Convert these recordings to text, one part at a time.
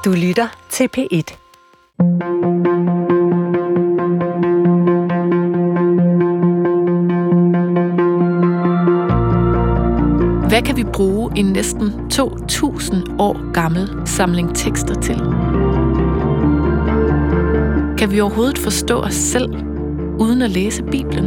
Du lytter til P1. Hvad kan vi bruge en næsten 2.000 år gammel samling tekster til? Kan vi overhovedet forstå os selv, uden at læse Bibelen?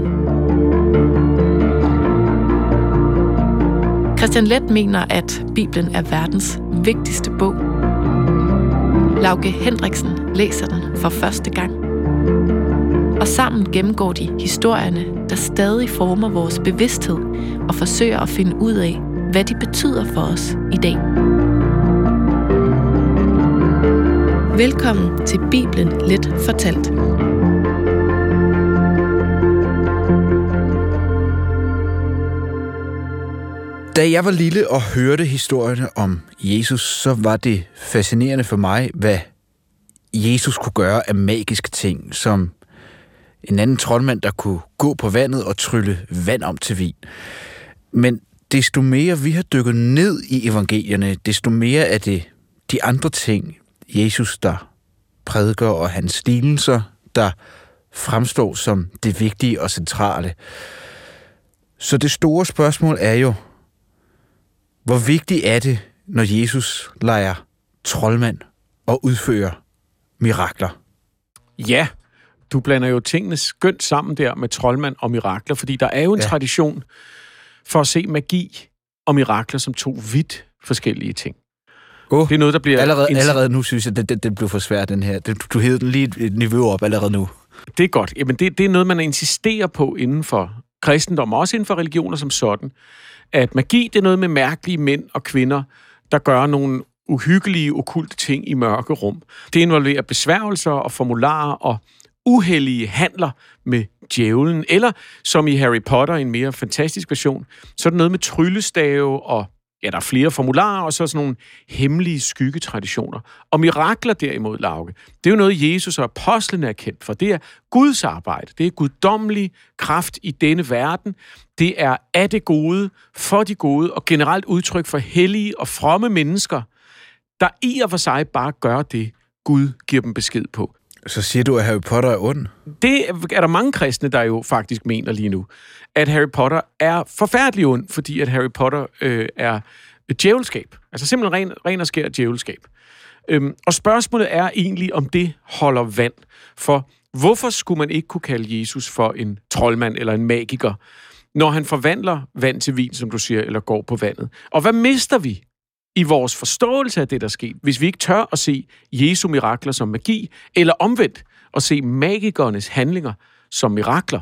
Christian Leth mener, at Bibelen er verdens vigtigste bog. Lauke Hendriksen læser den for første gang. Og sammen gennemgår de historierne, der stadig former vores bevidsthed og forsøger at finde ud af, hvad de betyder for os i dag. Velkommen til Bibelen Let fortalt. Da jeg var lille og hørte historierne om Jesus, så var det fascinerende for mig, hvad Jesus kunne gøre af magiske ting, som en anden troldmand, der kunne gå på vandet og trylle vand om til vin. Men desto mere vi har dykket ned i evangelierne, desto mere er det de andre ting, Jesus der prædiker, og hans lignelser, der fremstår som det vigtige og centrale. Så det store spørgsmål er jo, hvor vigtigt er det, når Jesus leger troldmand og udfører mirakler? Ja, du blander jo tingene skønt sammen der med troldmand og mirakler, fordi der er jo en tradition for at se magi og mirakler som to vidt forskellige ting. Det er noget, der bliver... Allerede nu synes jeg, at det blev for svært, den her. Du hævede den lige et niveau op allerede nu. Det er godt. Jamen, det er noget, man insisterer på inden for kristendom, og også inden for religioner som sådan. At magi, det er noget med mærkelige mænd og kvinder, der gør nogle uhyggelige, okkulte ting i mørke rum. Det involverer besværgelser og formularer og uheldige handler med djævlen, eller som i Harry Potter, en mere fantastisk version, så er det noget med tryllestave, og ja, der er flere formularer, og så sådan nogle hemmelige skyggetraditioner. Og mirakler derimod, Lauke, det er jo noget, Jesus og apostlene er kendt for. Det er Guds arbejde. Det er guddommelig kraft i denne verden. Det er af det gode, for de gode, og generelt udtryk for hellige og fromme mennesker, der i og for sig bare gør det, Gud giver dem besked på. Så siger du, at Harry Potter er ond? Det er der mange kristne, der jo faktisk mener lige nu, at Harry Potter er forfærdelig ond, fordi at Harry Potter er djævelskab. Altså simpelthen ren og skær djævelskab. Og spørgsmålet er egentlig, om det holder vand. For hvorfor skulle man ikke kunne kalde Jesus for en troldmand eller en magiker, når han forvandler vand til vin, som du siger, eller går på vandet? Og hvad mister vi i vores forståelse af det, der sker, hvis vi ikke tør at se Jesu mirakler som magi, eller omvendt at se magikernes handlinger som mirakler?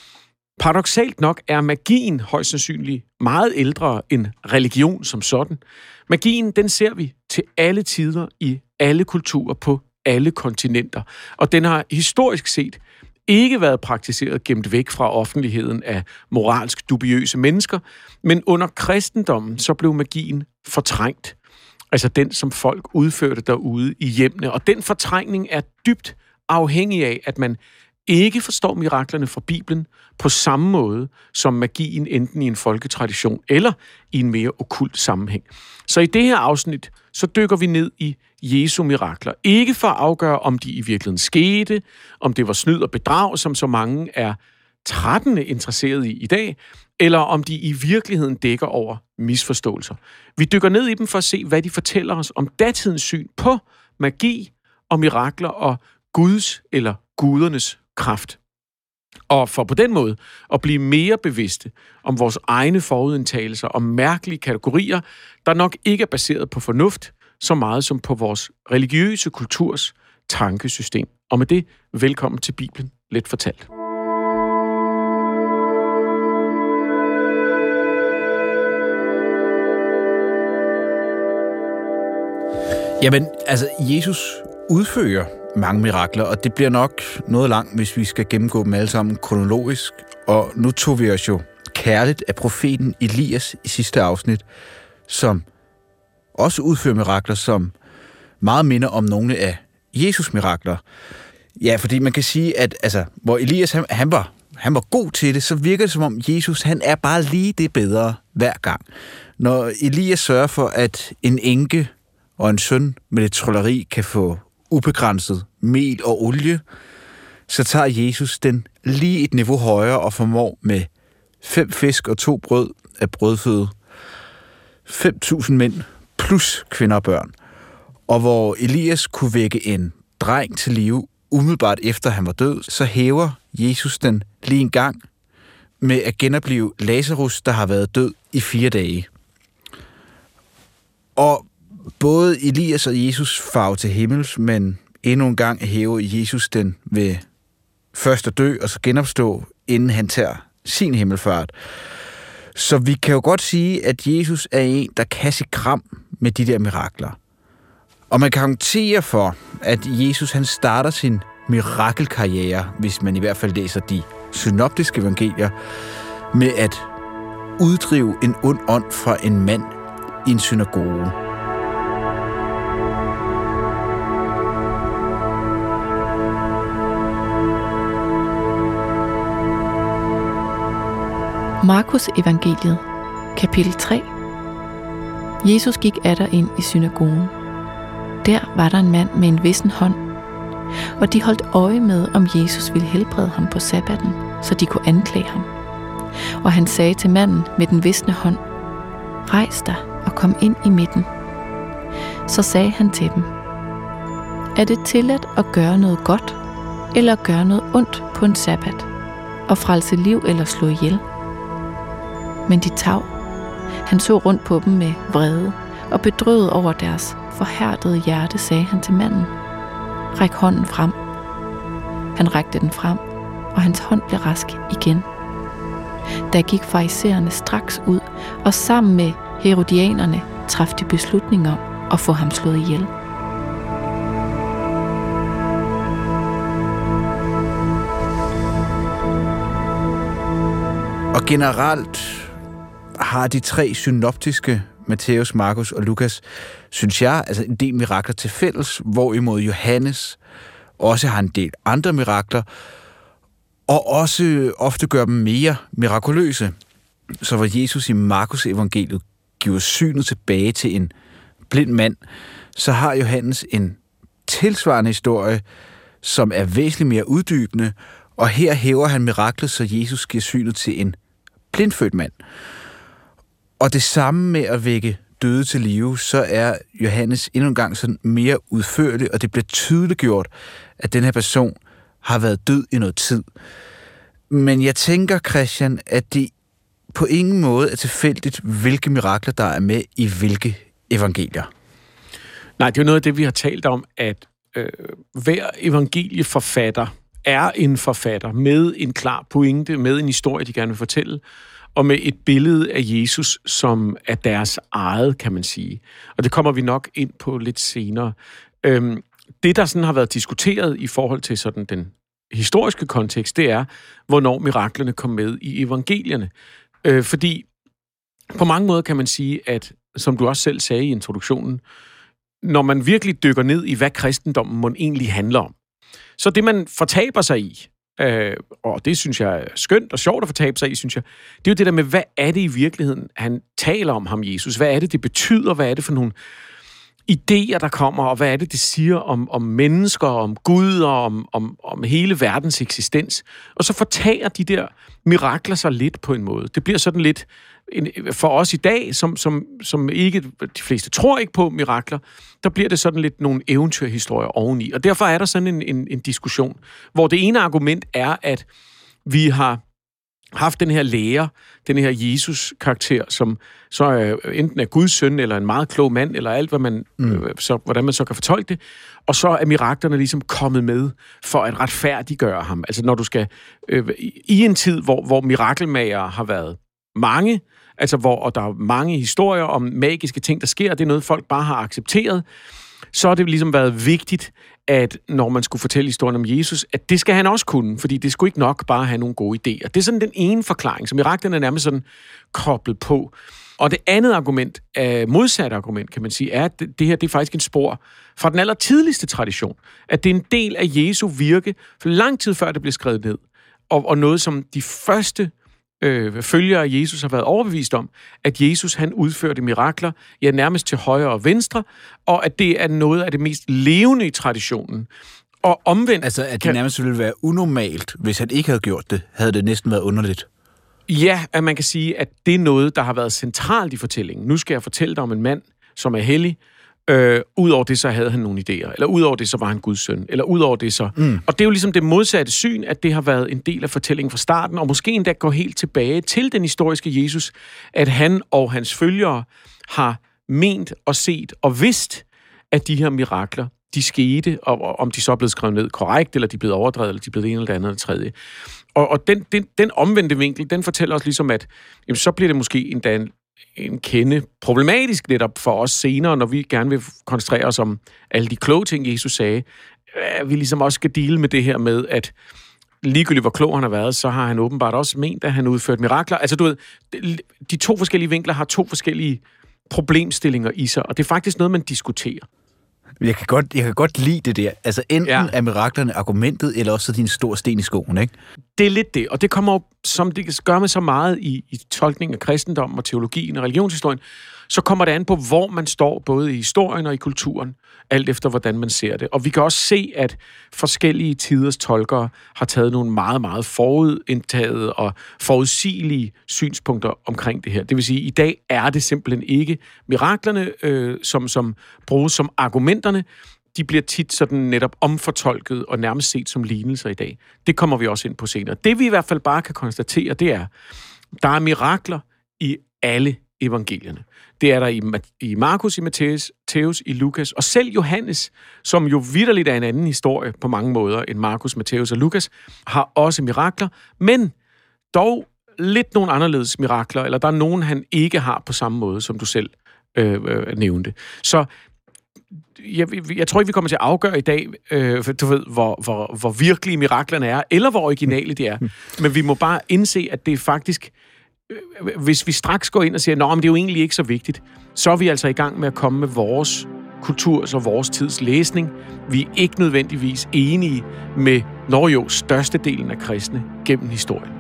Paradoksalt nok er magien højst sandsynligt meget ældre end religion som sådan. Magien, den ser vi til alle tider i alle kulturer på alle kontinenter, og den har historisk set ikke været praktiseret gemt væk fra offentligheden af moralsk dubiøse mennesker, men under kristendommen så blev magien fortrængt. Altså den, som folk udførte derude i hjemmene. Og den fortrængning er dybt afhængig af, at man ikke forstår miraklerne fra Bibelen på samme måde som magien enten i en folketradition eller i en mere okkult sammenhæng. Så i det her afsnit, så dykker vi ned i Jesu mirakler. Ikke for at afgøre, om de i virkeligheden skete, om det var snyd og bedrag, som så mange er trættende interesseret i dag, eller om de i virkeligheden dækker over misforståelser. Vi dykker ned i dem for at se, hvad de fortæller os om datidens syn på magi og mirakler og Guds eller gudernes kraft. Og for på den måde at blive mere bevidste om vores egne forudindtagelser og mærkelige kategorier, der nok ikke er baseret på fornuft, så meget som på vores religiøse kulturs tankesystem. Og med det, velkommen til Bibelen Let fortalt. Jamen, altså, Jesus udfører mange mirakler, og det bliver nok noget langt, hvis vi skal gennemgå dem alle sammen kronologisk. Og nu tog vi os jo kærligt af profeten Elias i sidste afsnit, som også udfører mirakler, som meget minder om nogle af Jesus' mirakler. Ja, fordi man kan sige, at altså, hvor Elias han var god til det, så virker det som om Jesus, han er bare lige det bedre hver gang. Når Elias sørger for, at en enke og en søn med lidt trylleri kan få ubegrænset mel og olie, så tager Jesus den lige et niveau højere og formår med 5 fisk og 2 brød af brødføde 5.000 mænd plus kvinder og børn. Og hvor Elias kunne vække en dreng til live umiddelbart efter han var død, så hæver Jesus den lige en gang med at genoplive Lazarus, der har været død i 4 dage. Og både Elias og Jesus farer til himmels, men endnu en gang hæver Jesus den ved først at dø og så genopstå, inden han tager sin himmelfart. Så vi kan jo godt sige, at Jesus er en, der kan se kram med de der mirakler. Og man kan argumentere for, at Jesus han starter sin mirakelkarriere, hvis man i hvert fald læser de synoptiske evangelier, med at uddrive en ond ånd fra en mand i en synagoge. Markus evangeliet, kapitel 3. Jesus gik atter ind i synagogen. Der var der en mand med en vissen hånd, og de holdt øje med, om Jesus ville helbrede ham på sabbaten, så de kunne anklage ham. Og han sagde til manden med den visne hånd, rejs dig og kom ind i midten. Så sagde han til dem, er det tilladt at gøre noget godt, eller at gøre noget ondt på en sabbat, og frelse liv eller slå ihjel? Men de tav. Han så rundt på dem med vrede, og bedrøvet over deres forhærdede hjerte, sagde han til manden, ræk hånden frem. Han rakte den frem, og hans hånd blev rask igen. Der gik farisæerne straks ud, og sammen med herodianerne traf de beslutning om at få ham slået ihjel. Og generelt har de 3 synoptiske, Matthæus, Markus og Lukas, synes jeg, altså en del mirakler til fælles, hvorimod Johannes også har en del andre mirakler, og også ofte gør dem mere mirakuløse. Så hvor Jesus i Markus evangeliet giver synet tilbage til en blind mand, så har Johannes en tilsvarende historie, som er væsentligt mere uddybende, og her hæver han miraklet, så Jesus giver synet til en blindfødt mand. Og det samme med at vække døde til live, så er Johannes endnu en gang sådan mere udførlig, og det bliver tydeligt gjort, at den her person har været død i noget tid. Men jeg tænker, Christian, at det på ingen måde er tilfældigt, hvilke mirakler, der er med i hvilke evangelier. Nej, det er jo noget af det, vi har talt om, at hver evangelieforfatter er en forfatter med en klar pointe, med en historie, de gerne vil fortælle, og med et billede af Jesus, som er deres eget, kan man sige. Og det kommer vi nok ind på lidt senere. Det, der sådan har været diskuteret i forhold til sådan den historiske kontekst, det er, hvornår miraklerne kom med i evangelierne. Fordi på mange måder kan man sige, at, som du også selv sagde i introduktionen, når man virkelig dykker ned i, hvad kristendommen må egentlig handler om, så det, man fortaber sig i, og det synes jeg er skønt og sjovt at fortabe sig i, synes jeg, det er jo det der med, hvad er det i virkeligheden, han taler om ham, Jesus? Hvad er det, det betyder? Hvad er det for nogle idéer, der kommer? Og hvad er det, det siger om mennesker, om Gud og om hele verdens eksistens? Og så fortager de der mirakler sig lidt på en måde. Det bliver sådan lidt, for os i dag, som ikke, de fleste tror ikke på mirakler, der bliver det sådan lidt nogle eventyrhistorier oveni. Og derfor er der sådan en diskussion, hvor det ene argument er, at vi har haft den her lærer, den her Jesus-karakter, som så enten er Guds søn, eller en meget klog mand, eller alt, hvad man, hvordan man så kan fortolke det, og så er miraklerne ligesom kommet med for at retfærdiggøre ham. Altså når du skal, i en tid, hvor mirakelmager har været mange, altså og der er mange historier om magiske ting, der sker, det er noget, folk bare har accepteret, så har det ligesom været vigtigt, at når man skulle fortælle historien om Jesus, at det skal han også kunne, fordi det skulle ikke nok bare have nogle gode idéer. Det er sådan den ene forklaring, så miraklerne er nærmest sådan koblet på. Og det andet argument, modsatte argument, kan man sige, er, at det her det er faktisk en spor fra den allertidligste tradition. At det er en del af Jesu virke, for lang tid før det blev skrevet ned. Og noget, som de første følgere af Jesus har været overbevist om, at Jesus han udførte mirakler, ja nærmest til højre og venstre, og at det er noget af det mest levende i traditionen. Og omvendt... Altså, at det nærmest ville være unormalt, hvis han ikke havde gjort det, havde det næsten været underligt. Ja, at man kan sige, at det er noget, der har været centralt i fortællingen. Nu skal jeg fortælle dig om en mand, som er hellig. Udover det, så havde han nogle idéer. Eller udover det, så var han Guds søn. Eller udover det, så... Og det er jo ligesom det modsatte syn, at det har været en del af fortællingen fra starten, og måske endda går helt tilbage til den historiske Jesus, at han og hans følgere har ment og set og vidst, at de her mirakler, de skete, og om de så er blevet skrevet ned korrekt, eller de er blevet overdrevet, eller de er blevet det ene eller det andet eller tredje. Og den omvendte vinkel, den fortæller os ligesom, at jamen, så bliver det måske endda en kende problematisk netop for os senere, når vi gerne vil koncentrere os om alle de kloge ting, Jesus sagde. Vi ligesom også skal deale med det her med, at ligegyldigt hvor klog han har været, så har han åbenbart også ment, at han udført mirakler. Altså du ved, de to forskellige vinkler har to forskellige problemstillinger i sig, og det er faktisk noget, man diskuterer. Jeg kan godt lide det der. Altså enten er miraklerne argumentet, eller også din stor sten i skoen, ikke? Det er lidt det, og det kommer jo, som det gør med så meget i tolkningen af kristendommen og teologien og religionshistorien, så kommer det an på, hvor man står, både i historien og i kulturen, alt efter hvordan man ser det. Og vi kan også se, at forskellige tiders tolkere har taget nogle meget, meget forudindtagede og forudsigelige synspunkter omkring det her. Det vil sige, at i dag er det simpelthen ikke miraklerne, som bruges som argumenterne. De bliver tit sådan netop omfortolket og nærmest set som lignelser i dag. Det kommer vi også ind på senere. Det vi i hvert fald bare kan konstatere, det er, der er mirakler i alle evangelierne. Det er der i Markus, i Matthæus, i Lukas, og selv Johannes, som jo vitterligt er en anden historie på mange måder end Markus, Matthæus og Lukas, har også mirakler, men dog lidt nogle anderledes mirakler, eller der er nogen, han ikke har på samme måde, som du selv nævnte. Så jeg tror ikke, vi kommer til at afgøre i dag, for du ved, hvor virkelige miraklerne er, eller hvor originale de er. Men vi må bare indse, at det er faktisk, hvis vi straks går ind og siger, nå, men det er jo egentlig ikke så vigtigt, så er vi altså i gang med at komme med vores kulturs og vores tids læsning. Vi er ikke nødvendigvis enige med, størstedelen af kristne gennem historien.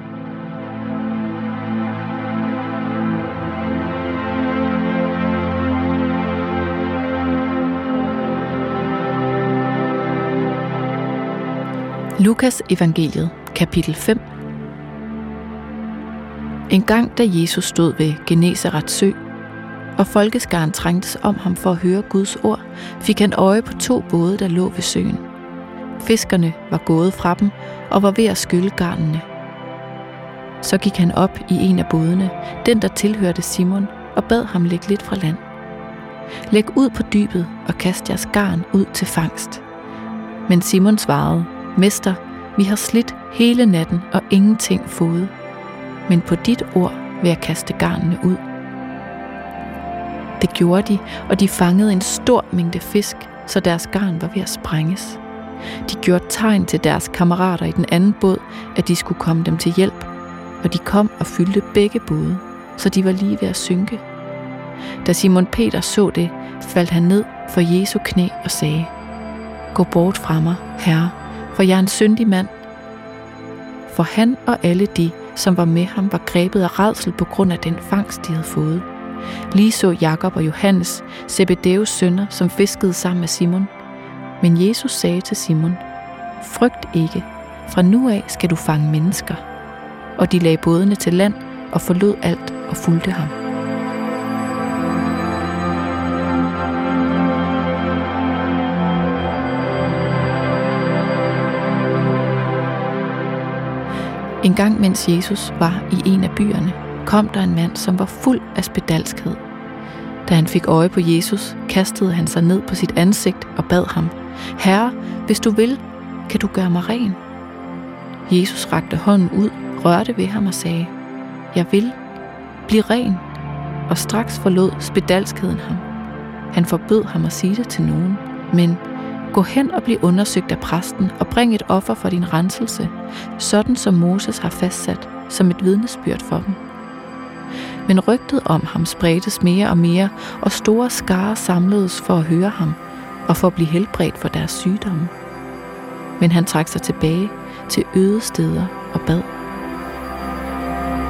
Lukas evangeliet, kapitel 5. En gang, da Jesus stod ved Genesarets sø, og folkeskaren trængtes om ham for at høre Guds ord, fik han øje på 2 både, der lå ved søen. Fiskerne var gået fra dem og var ved at skylle garnene. Så gik han op i en af bådene, den der tilhørte Simon, og bad ham lægge lidt fra land. Læg ud på dybet og kast jeres garn ud til fangst. Men Simon svarede, Mester, vi har slidt hele natten og ingenting fået. Men på dit ord vil jeg kaste garnene ud. Det gjorde de, og de fangede en stor mængde fisk, så deres garn var ved at sprænges. De gjorde tegn til deres kammerater i den anden båd, at de skulle komme dem til hjælp, og de kom og fyldte begge både, så de var lige ved at synke. Da Simon Peter så det, faldt han ned for Jesu knæ og sagde, Gå bort fra mig, Herre, for jeg er en syndig mand. For han og alle de, som var med ham, var grebet af rædsel på grund af den fangst, de havde fået. Lige så Jakob og Johannes, Zebedeus sønner, som fiskede sammen med Simon. Men Jesus sagde til Simon, Frygt ikke, fra nu af skal du fange mennesker. Og de lagde bådene til land og forlod alt og fulgte ham. En gang, mens Jesus var i en af byerne, kom der en mand, som var fuld af spedalskhed. Da han fik øje på Jesus, kastede han sig ned på sit ansigt og bad ham, Herre, hvis du vil, kan du gøre mig ren? Jesus rakte hånden ud, rørte ved ham og sagde, Jeg vil, bliv ren. Og straks forlod spedalskheden ham. Han forbød ham at sige det til nogen, men gå hen og bliv undersøgt af præsten og bring et offer for din renselse, sådan som Moses har fastsat som et vidnesbyrd for dem. Men rygtet om ham spredtes mere og mere, og store skarer samledes for at høre ham og for at blive helbredt for deres sygdomme. Men han trak sig tilbage til øde steder og bad.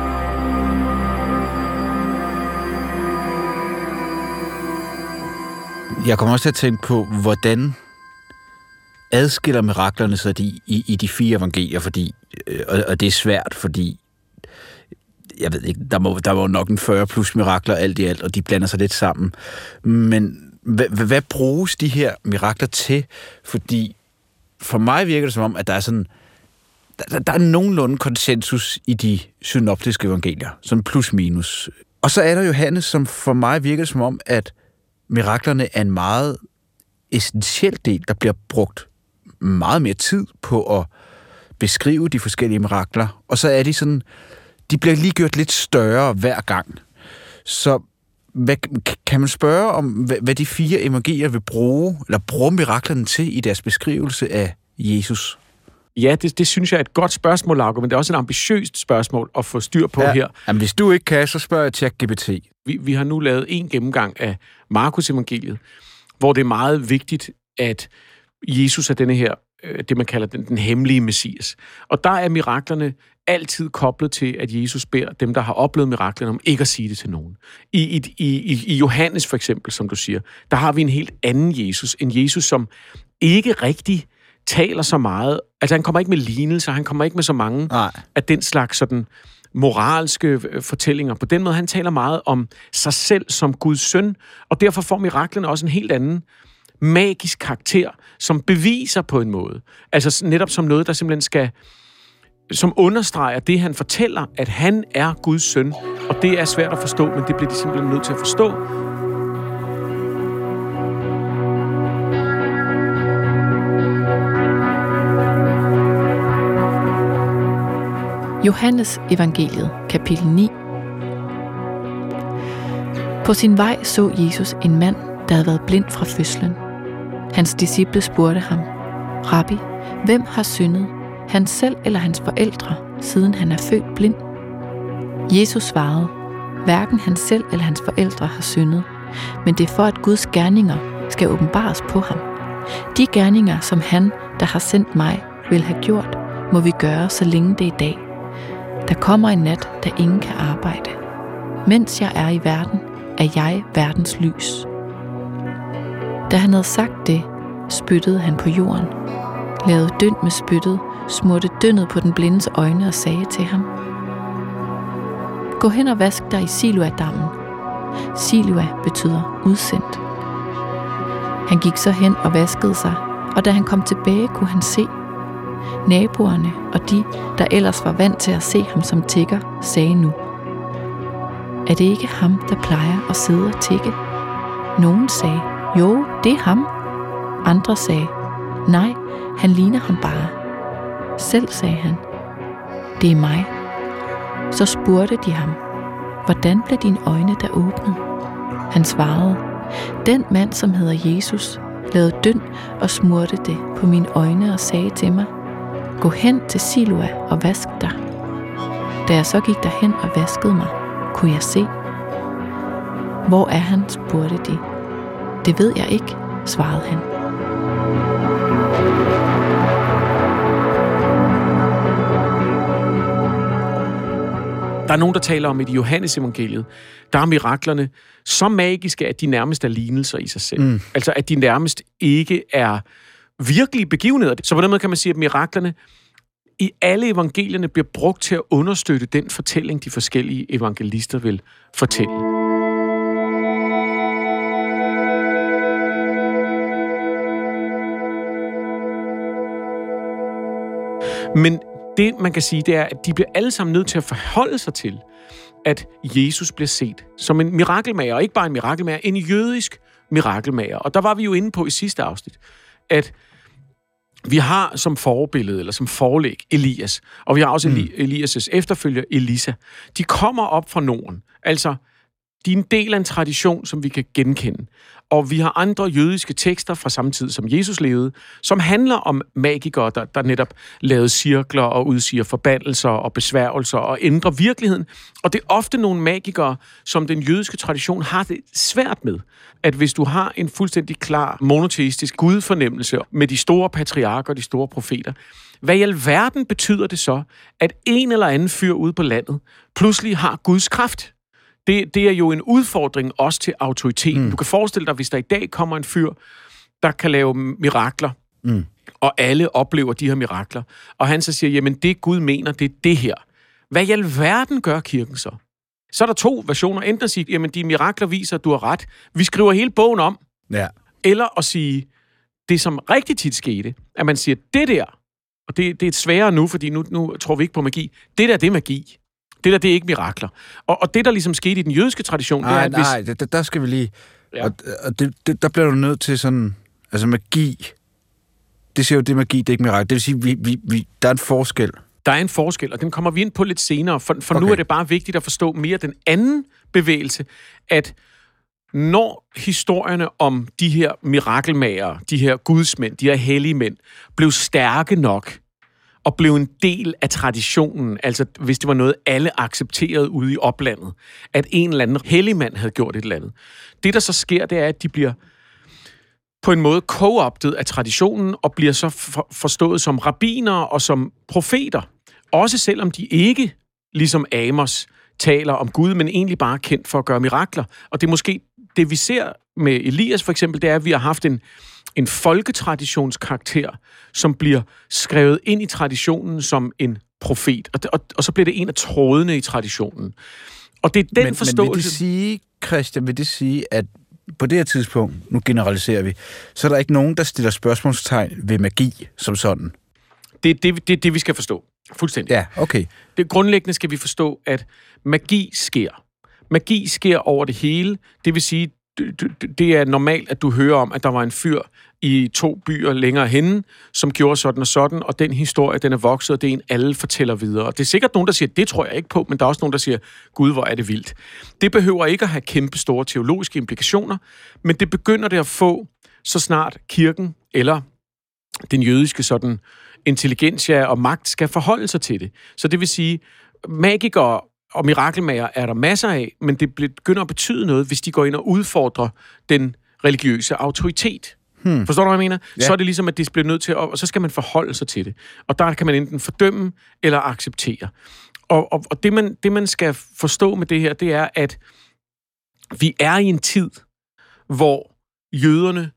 Jeg kommer også til at tænke på, hvordan adskiller miraklerne sig i de 4 evangelier, fordi, og det er svært, fordi jeg ved ikke, der var nok en 40 plus mirakler alt i alt, og de blander sig lidt sammen. Men hvad bruges de her mirakler til? Fordi for mig virker det som om, at der er sådan, der er nogenlunde konsensus i de synoptiske evangelier, sådan plus minus. Og så er der Johannes, som for mig virker det som om, at miraklerne er en meget essentiel del, der bliver brugt meget mere tid på at beskrive de forskellige mirakler, og så er de sådan, de bliver lige gjort lidt større hver gang. Så kan man spørge om, hvad de 4 evangelier vil bruge miraklerne til i deres beskrivelse af Jesus? Ja, det synes jeg er et godt spørgsmål, Lauke, men det er også et ambitiøst spørgsmål at få styr på her. Jamen, hvis du ikke kan, så spørger jeg ChatGPT. Vi har nu lavet en gennemgang af Markus evangeliet, hvor det er meget vigtigt, at Jesus er denne her, det man kalder den hemmelige messias. Og der er miraklerne altid koblet til, at Jesus beder dem, der har oplevet miraklerne, om ikke at sige det til nogen. I Johannes for eksempel, som du siger, der har vi en helt anden Jesus. En Jesus, som ikke rigtig taler så meget. Altså han kommer ikke med lignelser, han kommer ikke med så mange af den slags sådan moralske fortællinger. På den måde, han taler meget om sig selv som Guds søn, og derfor får miraklerne også en helt anden magisk karakter, som beviser på en måde. Altså netop som noget, der simpelthen som understreger det, han fortæller, at han er Guds søn, og det er svært at forstå, men det bliver de simpelthen nødt til at forstå. Johannes evangeliet, kapitel 9. På sin vej så Jesus en mand, der havde været blind fra fødslen. Hans disciple spurgte ham, Rabbi, hvem har syndet, han selv eller hans forældre, siden han er født blind? Jesus svarede, hverken han selv eller hans forældre har syndet, men det er for, at Guds gerninger skal åbenbares på ham. De gerninger, som han, der har sendt mig, vil have gjort, må vi gøre, så længe det er dag. Der kommer en nat, da ingen kan arbejde. Mens jeg er i verden, er jeg verdens lys. Da han havde sagt det, spyttede han på jorden, lavede dynd med spyttet, smurte dyndet på den blindes øjne og sagde til ham, gå hen og vask dig i Siloa-dammen. Siloa betyder udsendt. Han gik så hen og vaskede sig, og da han kom tilbage, kunne han se. Naboerne og de, der ellers var vant til at se ham som tigger, sagde nu, er det ikke ham, der plejer at sidde og tigge? Nogen sagde, jo, det er ham. Andre sagde, nej, han ligner ham bare. Selv sagde han, det er mig. Så spurgte de ham, hvordan blev dine øjne da åbnet? Han svarede, den mand, som hedder Jesus, lavede dynd og smurte det på mine øjne og sagde til mig, gå hen til Siloa og vask dig. Da jeg så gik derhen og vaskede mig, kunne jeg se. Hvor er han, spurgte de. Det ved jeg ikke, svarede han. Der er nogen, der taler om, at i Johannes evangeliet, der er miraklerne så magiske, at de nærmest er lignelser i sig selv. Altså, at de nærmest ikke er virkelige begivenheder. Så på den måde kan man sige, at miraklerne i alle evangelierne bliver brugt til at understøtte den fortælling, de forskellige evangelister vil fortælle. Men det, man kan sige, det er, at de bliver alle sammen nødt til at forholde sig til, at Jesus bliver set som en mirakelmager, og ikke bare en mirakelmager, en jødisk mirakelmager. Og der var vi jo inde på i sidste afsnit, at vi har som forbillede, eller som forlæg, Elias, og vi har også Elias' efterfølger, Elisa. De kommer op fra Norden. Altså, de er en del af en tradition, som vi kan genkende. Og vi har andre jødiske tekster fra samme tid, som Jesus levede, som handler om magikere, der netop lavede cirkler og udsiger forbandelser og besværgelser og ændrer virkeligheden. Og det er ofte nogle magikere, som den jødiske tradition har det svært med. At hvis du har en fuldstændig klar monoteistisk gudfornemmelse med de store patriarker og de store profeter, hvad i alverden betyder det så, at en eller anden fyr ude på landet pludselig har Guds kraft det er jo en udfordring også til autoriteten. Du kan forestille dig, hvis der i dag kommer en fyr, der kan lave mirakler, og alle oplever de her mirakler, og han så siger, jamen det Gud mener, det er det her. Hvad i alverden gør kirken så? Så er der 2 versioner. Enten at sige, jamen de mirakler viser, at du har ret. Vi skriver hele bogen om. Ja. Eller at sige, det som rigtig tit skete, at man siger, det der, og det er sværere nu, fordi nu tror vi ikke på magi. Det der, det er magi. Det der, det er ikke mirakler. Og det, der ligesom skete i den jødiske tradition, det er, at hvis... Nej, der skal vi lige... Ja. Og der bliver du nødt til sådan... Altså magi... Det siger jo, det magi, det er ikke mirakler. Det vil sige, der er en forskel. Der er en forskel, og den kommer vi ind på lidt senere, for okay. Nu er det bare vigtigt at forstå mere den anden bevægelse, at når historierne om de her mirakelmagere, de her gudsmænd, de her hellige mænd, blev stærke nok, og blev en del af traditionen, altså hvis det var noget, alle accepterede ude i oplandet, at en eller anden helligmand havde gjort et eller andet. Det, der så sker, det er, at de bliver på en måde co-optet af traditionen, og bliver så forstået som rabbiner og som profeter. Også selvom de ikke, ligesom Amos, taler om Gud, men egentlig bare er kendt for at gøre mirakler. Og det er måske det, vi ser med Elias for eksempel, det er, at vi har haft en folketraditionskarakter, som bliver skrevet ind i traditionen som en profet. Og så bliver det en af trådene i traditionen. Og det er den forståelse... Men vil det sige, Christian, at på det her tidspunkt, nu generaliserer vi, så er der ikke nogen, der stiller spørgsmålstegn ved magi som sådan? Det er det, vi skal forstå. Fuldstændig. Ja, okay. Det grundlæggende skal vi forstå, at magi sker. Magi sker over det hele. Det vil sige, det er normalt, at du hører om, at der var en fyr i 2 byer længere henne, som gjorde sådan og sådan, og den historie, den er vokset, og det er en, alle fortæller videre. Og det er sikkert nogen, der siger, det tror jeg ikke på, men der er også nogen, der siger, Gud, hvor er det vildt. Det behøver ikke at have kæmpe store teologiske implikationer, men det begynder det at få, så snart kirken eller den jødiske sådan intelligensia og magt skal forholde sig til det. Så det vil sige, magikere og mirakelmager er der masser af, men det begynder at betyde noget, hvis de går ind og udfordrer den religiøse autoritet. Forstår du, hvad jeg mener? Ja. Så er det ligesom, at det bliver nødt til, og så skal man forholde sig til det. Og der kan man enten fordømme eller acceptere. Og det, man skal forstå med det her, det er, at vi er i en tid, hvor jøderne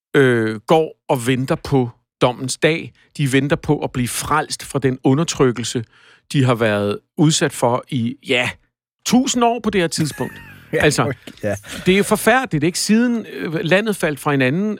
går og venter på dommens dag. De venter på at blive frelst fra den undertrykkelse, de har været udsat for i, 1000 år på det her tidspunkt. Altså, det er jo forfærdeligt, ikke? Siden landet faldt fra hinanden,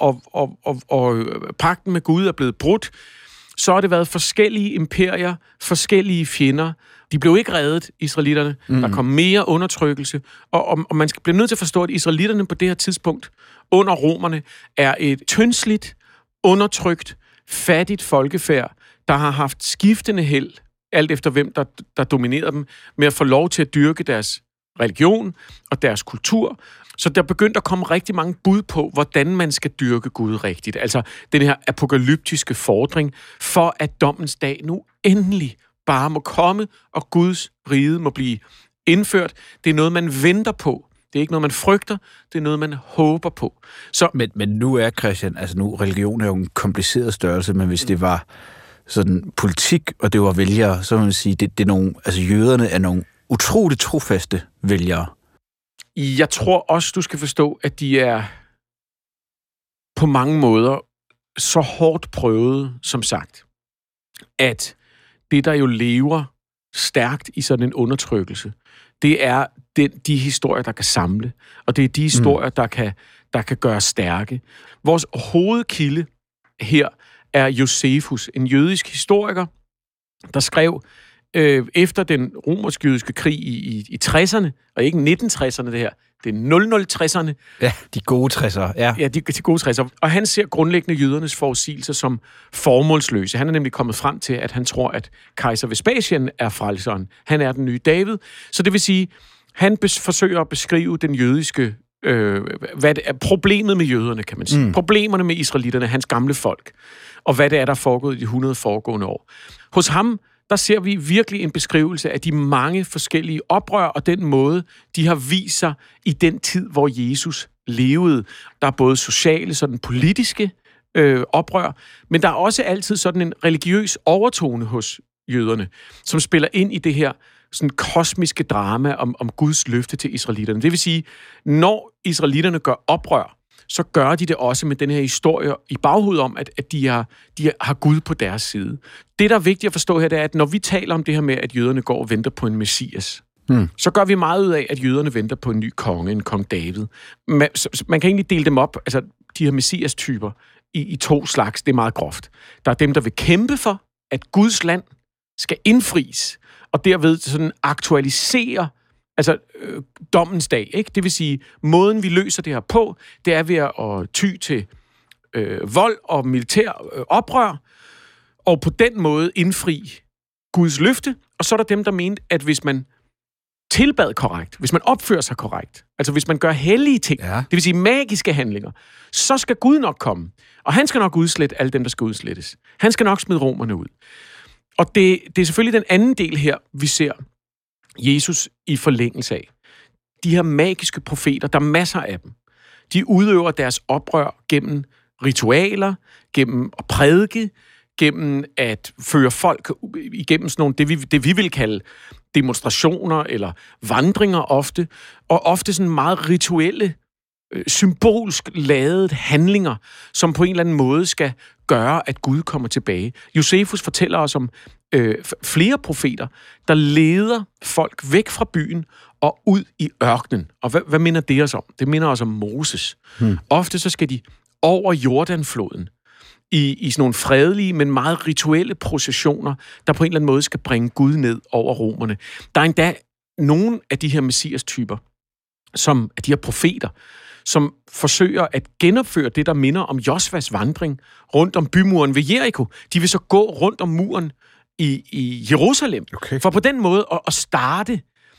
og pagten med Gud er blevet brudt, så har det været forskellige imperier, forskellige fjender. De blev ikke reddet, israelitterne. Der kom mere undertrykkelse, og man skal blive nødt til at forstå, at israelitterne på det her tidspunkt, under romerne, er et tyndsligt, undertrykt, fattigt folkefærd, der har haft skiftende held, alt efter hvem, der dominerede dem, med at få lov til at dyrke deres religion og deres kultur. Så der begyndte at komme rigtig mange bud på, hvordan man skal dyrke Gud rigtigt. Altså den her apokalyptiske fordring, for at dommens dag nu endelig bare må komme, og Guds rige må blive indført. Det er noget, man venter på. Det er ikke noget, man frygter. Det er noget, man håber på. Så, men nu er Christian, altså nu, religion er jo en kompliceret størrelse, men hvis det var sådan politik, og det var vælgere, så vil man sige, det er nogle, altså jøderne er nogle utroligt trofaste vælgere. Jeg tror også, du skal forstå, at de er på mange måder så hårdt prøvet, som sagt, at det, der jo lever stærkt i sådan en undertrykkelse, det er de historier, der kan samle, og det er de historier, der kan gøre stærke. Vores hovedkilde her er Josefus, en jødisk historiker, der skrev efter den romersk-jødiske krig i 60'erne, og ikke 1960'erne det her, det er 00'erne. Ja, de gode 60'ere. Ja, de gode 60'ere. Og han ser grundlæggende jødernes forudsigelser som formålsløse. Han er nemlig kommet frem til, at han tror, at kejser Vespasian er frelseren. Han er den nye David. Så det vil sige, han forsøger at beskrive den jødiske hvad det er problemet med jøderne, kan man sige. Problemerne med israelitterne, hans gamle folk. Og hvad det er, der er foregået i de 100 foregående år. Hos ham, der ser vi virkelig en beskrivelse af de mange forskellige oprør, og den måde, de har vist sig i den tid, hvor Jesus levede. Der er både sociale, sådan politiske oprør, men der er også altid sådan en religiøs overtone hos jøderne, som spiller ind i det her sådan kosmiske drama om Guds løfte til israelitterne. Det vil sige, når israelitterne gør oprør, så gør de det også med den her historie i baghovedet om, at de har Gud på deres side. Det, der er vigtigt at forstå her, det er, at når vi taler om det her med, at jøderne går og venter på en messias, så gør vi meget ud af, at jøderne venter på en ny konge, en kong David. Man kan egentlig dele dem op, altså de her messias-typer, i to slags. Det er meget groft. Der er dem, der vil kæmpe for, at Guds land skal indfries, og derved sådan aktualisere dommens dag, ikke? Det vil sige, måden vi løser det her på, det er ved at ty til vold og militær oprør, og på den måde indfri Guds løfte. Og så er der dem, der mente, at hvis man tilbad korrekt, hvis man opfører sig korrekt, altså hvis man gør hellige ting, det vil sige magiske handlinger, så skal Gud nok komme. Og han skal nok udslette alle dem, der skal udslettes. Han skal nok smide romerne ud. Og det er selvfølgelig den anden del her, vi ser Jesus i forlængelse af. De her magiske profeter, der er masser af dem. De udøver deres oprør gennem ritualer, gennem at prædike, gennem at føre folk igennem sådan nogle, det vi vil kalde demonstrationer eller vandringer ofte, og ofte sådan meget rituelle, symbolsk ladede handlinger, som på en eller anden måde skal gøre, at Gud kommer tilbage. Josefus fortæller os om flere profeter, der leder folk væk fra byen og ud i ørkenen. Og hvad minder det os om? Det minder os om Moses. Ofte så skal de over Jordanfloden i sådan nogle fredelige, men meget rituelle processioner, der på en eller anden måde skal bringe Gud ned over romerne. Der er endda nogle af de her messias-typer, som de her profeter, som forsøger at genopføre det, der minder om Josvas vandring rundt om bymuren ved Jericho. De vil så gå rundt om muren i Jerusalem, for på den måde at starte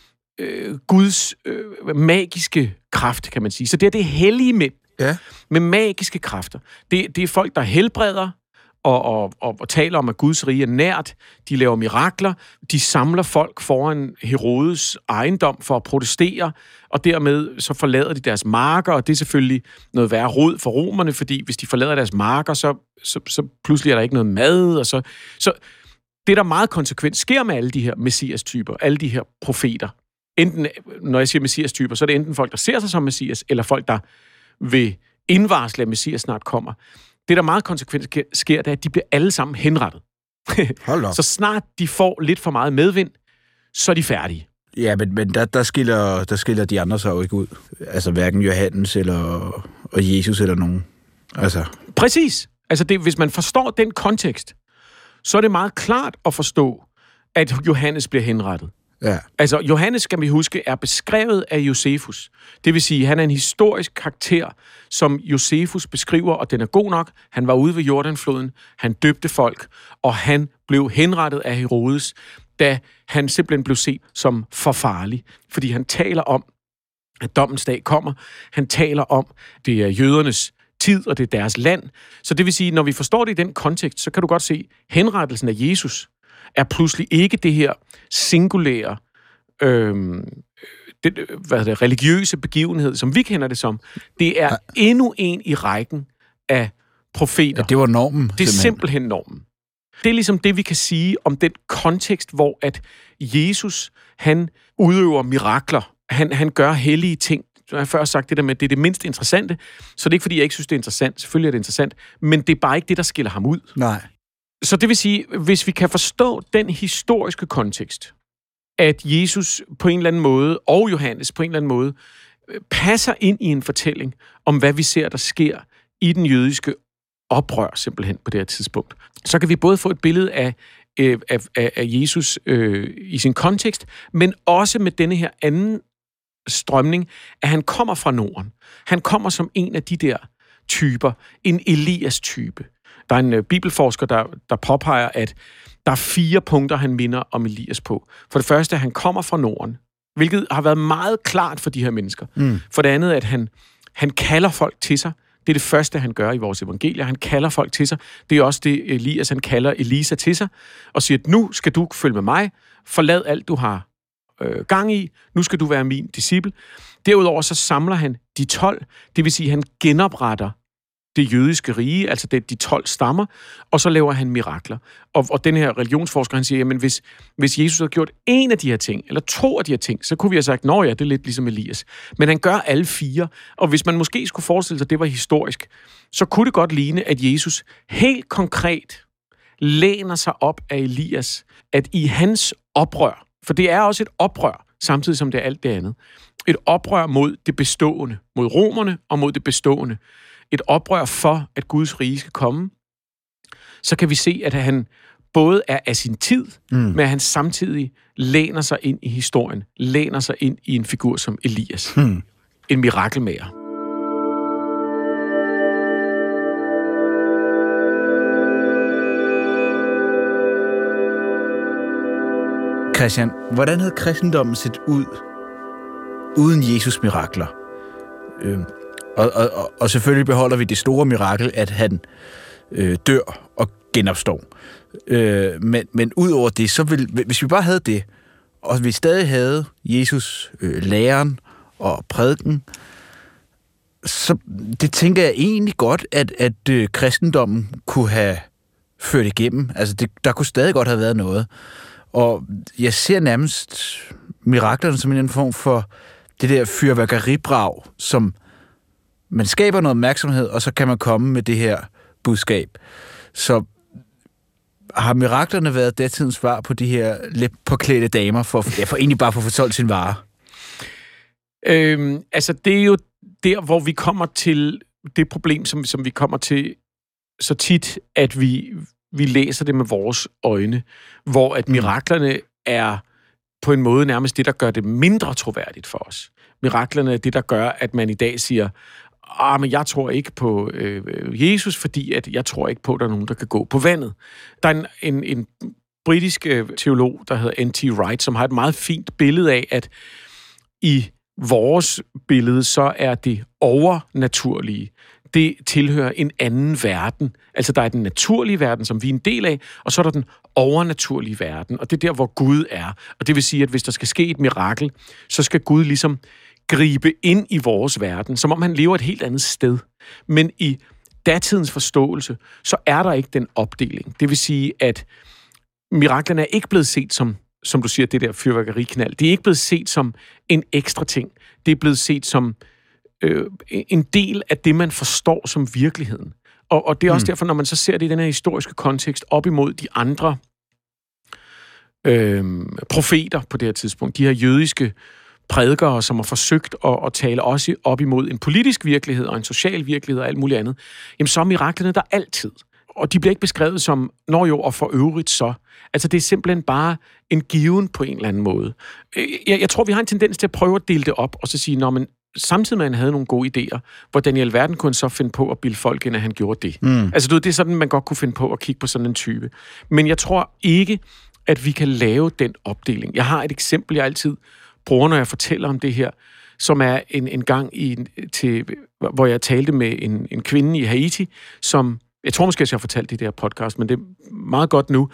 Guds magiske kraft, kan man sige. Så det er hellige mænd med magiske kræfter. Det er folk, der helbreder og taler om, at Guds rige er nært. De laver mirakler. De samler folk foran Herodes ejendom for at protestere, og dermed så forlader de deres marker, og det er selvfølgelig noget værre rod for romerne, fordi hvis de forlader deres marker, så pludselig er der ikke noget mad, og så det, der meget konsekvent sker med alle de her messias-typer, alle de her profeter. Enten, når jeg siger messias-typer, så er det enten folk, der ser sig som messias, eller folk, der vil indvarsle, at messias snart kommer. Det, der meget konsekvent sker, det er, at de bliver alle sammen henrettet. Så snart de får lidt for meget medvind, så er de færdige. Ja, men der skiller de andre sig jo ikke ud. Altså hverken Johannes og Jesus eller nogen. Altså. Præcis. Altså hvis man forstår den kontekst, så er det meget klart at forstå, at Johannes bliver henrettet. Ja. Altså, Johannes, skal vi huske, er beskrevet af Josefus. Det vil sige, at han er en historisk karakter, som Josefus beskriver, og den er god nok. Han var ude ved Jordanfloden, han døbte folk, og han blev henrettet af Herodes, da han simpelthen blev set som for farlig. Fordi han taler om, at dommens dag kommer. Han taler om, det er jødernes tid, og det er deres land. Så det vil sige, når vi forstår det i den kontekst, så kan du godt se, henrettelsen af Jesus er pludselig ikke det her singulære religiøse begivenhed, som vi kender det som. Det er endnu en i rækken af profeter. Ja, det var normen. Det er simpelthen normen. Det er ligesom det, vi kan sige om den kontekst, hvor at Jesus, han udøver mirakler. Han gør hellige ting. Jeg har før sagt det der med, at det er det mindst interessante, så det er ikke, fordi jeg ikke synes, det er interessant. Selvfølgelig er det interessant, men det er bare ikke det, der skiller ham ud. Nej. Så det vil sige, hvis vi kan forstå den historiske kontekst, at Jesus på en eller anden måde, og Johannes på en eller anden måde, passer ind i en fortælling om, hvad vi ser, der sker i den jødiske oprør simpelthen på det her tidspunkt, så kan vi både få et billede af Jesus i sin kontekst, men også med denne her anden strømning, at han kommer fra Norden. Han kommer som en af de der typer, en Elias-type. Der er en bibelforsker, der påpeger, at der er 4 punkter, han minder om Elias på. For det første, at han kommer fra Norden, hvilket har været meget klart for de her mennesker. For det andet, at han kalder folk til sig. Det er det første, han gør i vores evangelier. Han kalder folk til sig. Det er også det, Elias, han kalder Elisa til sig, og siger, at nu skal du følge med mig. Forlad alt, du har gang i. Nu skal du være min disciple. Derudover så samler han de 12. Det vil sige, at han genopretter det jødiske rige, altså de 12 stammer, og så laver han mirakler. Og den her religionsforsker, han siger, jamen hvis Jesus havde gjort en af de her ting, eller 2 af de her ting, så kunne vi have sagt, nå ja, det er lidt ligesom Elias. Men han gør alle 4, og hvis man måske skulle forestille sig, at det var historisk, så kunne det godt ligne, at Jesus helt konkret læner sig op af Elias, at i hans oprør, for det er også et oprør, samtidig som det er alt det andet, et oprør mod det bestående, mod romerne og mod det bestående, et oprør for, at Guds rige skal komme, så kan vi se, at han både er af sin tid, men at han samtidig læner sig ind i historien, læner sig ind i en figur som Elias. En mirakelmager. Christian, hvordan havde kristendommen set ud uden Jesus mirakler? Og selvfølgelig beholder vi det store mirakel, at han dør og genopstår. Men ud over det, så hvis vi bare havde det, og vi stadig havde Jesus, læren og prædiken, så det tænker jeg egentlig godt, at kristendommen kunne have ført igennem. Altså, der kunne stadig godt have været noget. Og jeg ser nærmest miraklerne som en form for det der fyrværkeribrag, som man skaber noget opmærksomhed, og så kan man komme med det her budskab. Så har miraklerne været datidens svar på de her lidt påklædte damer, for egentlig bare for at få solgt sin vare? Altså, det er jo der, hvor vi kommer til det problem, som vi kommer til så tit, at vi læser det med vores øjne, hvor at miraklerne er på en måde nærmest det, der gør det mindre troværdigt for os. Miraklerne er det, der gør, at man i dag siger, men jeg tror ikke på Jesus, fordi at jeg tror ikke på, at der er nogen, der kan gå på vandet. Der er en britisk teolog, der hedder N.T. Wright, som har et meget fint billede af, at i vores billede, så er det overnaturlige. Det tilhører en anden verden. Altså, der er den naturlige verden, som vi er en del af, og så er der den overnaturlige verden, og det er der, hvor Gud er. Og det vil sige, at hvis der skal ske et mirakel, så skal Gud ligesom gribe ind i vores verden, som om han lever et helt andet sted. Men i datidens forståelse, så er der ikke den opdeling. Det vil sige, at miraklerne er ikke blevet set som du siger, det der fyrværkeriknald. Det er ikke blevet set som en ekstra ting. Det er blevet set som en del af det, man forstår som virkeligheden. Og det er også derfor, når man så ser det i den her historiske kontekst op imod de andre profeter på det her tidspunkt, de her jødiske prædikere, som har forsøgt at tale også op imod en politisk virkelighed og en social virkelighed og alt muligt andet, jamen så er miraklerne der altid. Og de bliver ikke beskrevet som, når jo, og for øvrigt så. Altså, det er simpelthen bare en given på en eller anden måde. Jeg tror, vi har en tendens til at prøve at dele det op, og så sige, men samtidig med, at han havde nogle gode idéer, hvordan i alverden kunne han så finde på at bilde folk ind, at han gjorde det. Altså, det er sådan, man godt kunne finde på at kigge på sådan en type. Men jeg tror ikke, at vi kan lave den opdeling. Jeg har et eksempel, jeg altid bruger, når jeg fortæller om det her, som er en gang hvor jeg talte med en kvinde i Haiti, som, jeg tror måske, jeg har fortalt det i det her podcast, men det er meget godt nu,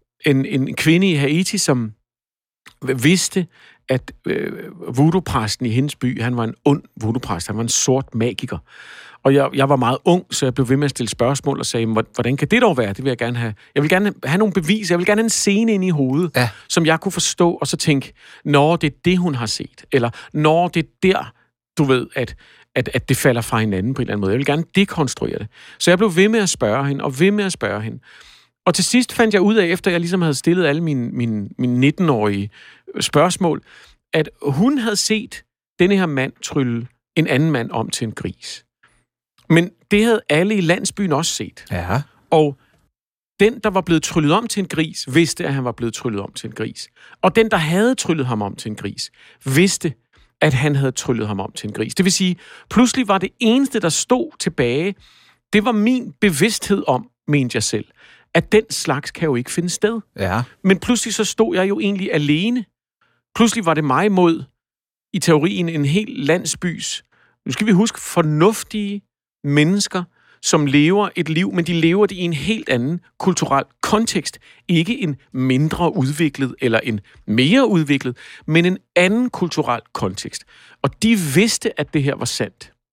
en kvinde i Haiti, som vidste, at voodoo-præsten i hendes by, han var en ond voodoo-præst, han var en sort magiker. Og jeg var meget ung, så jeg blev ved med at stille spørgsmål og sagde, hvordan kan det dog være? Det vil jeg gerne have. Jeg vil gerne have nogle beviser. Jeg vil gerne have en scene ind i hovedet, som jeg kunne forstå, og så tænke, når det er det, hun har set. Eller når det er der, du ved, at det falder fra hinanden på en eller anden måde. Jeg vil gerne dekonstruere det. Så jeg blev ved med at spørge hende, og ved med at spørge hende. Og til sidst fandt jeg ud af, efter jeg ligesom havde stillet alle mine 19-årige spørgsmål, at hun havde set denne her mand trylle en anden mand om til en gris. Men det havde alle i landsbyen også set. Ja. Og den, der var blevet tryllet om til en gris, vidste, at han var blevet tryllet om til en gris. Og den, der havde tryllet ham om til en gris, vidste, at han havde tryllet ham om til en gris. Det vil sige, pludselig var det eneste, der stod tilbage, det var min bevidsthed om, mente jeg selv, at den slags kan jo ikke finde sted. Ja. Men pludselig så stod jeg jo egentlig alene. Pludselig var det mig mod, i teorien, en hel landsbys, nu skal vi huske, fornuftige mennesker, som lever et liv, men de lever det i en helt anden kulturel kontekst. Ikke en mindre udviklet eller en mere udviklet, men en anden kulturel kontekst. Og de vidste, at det her var sandt.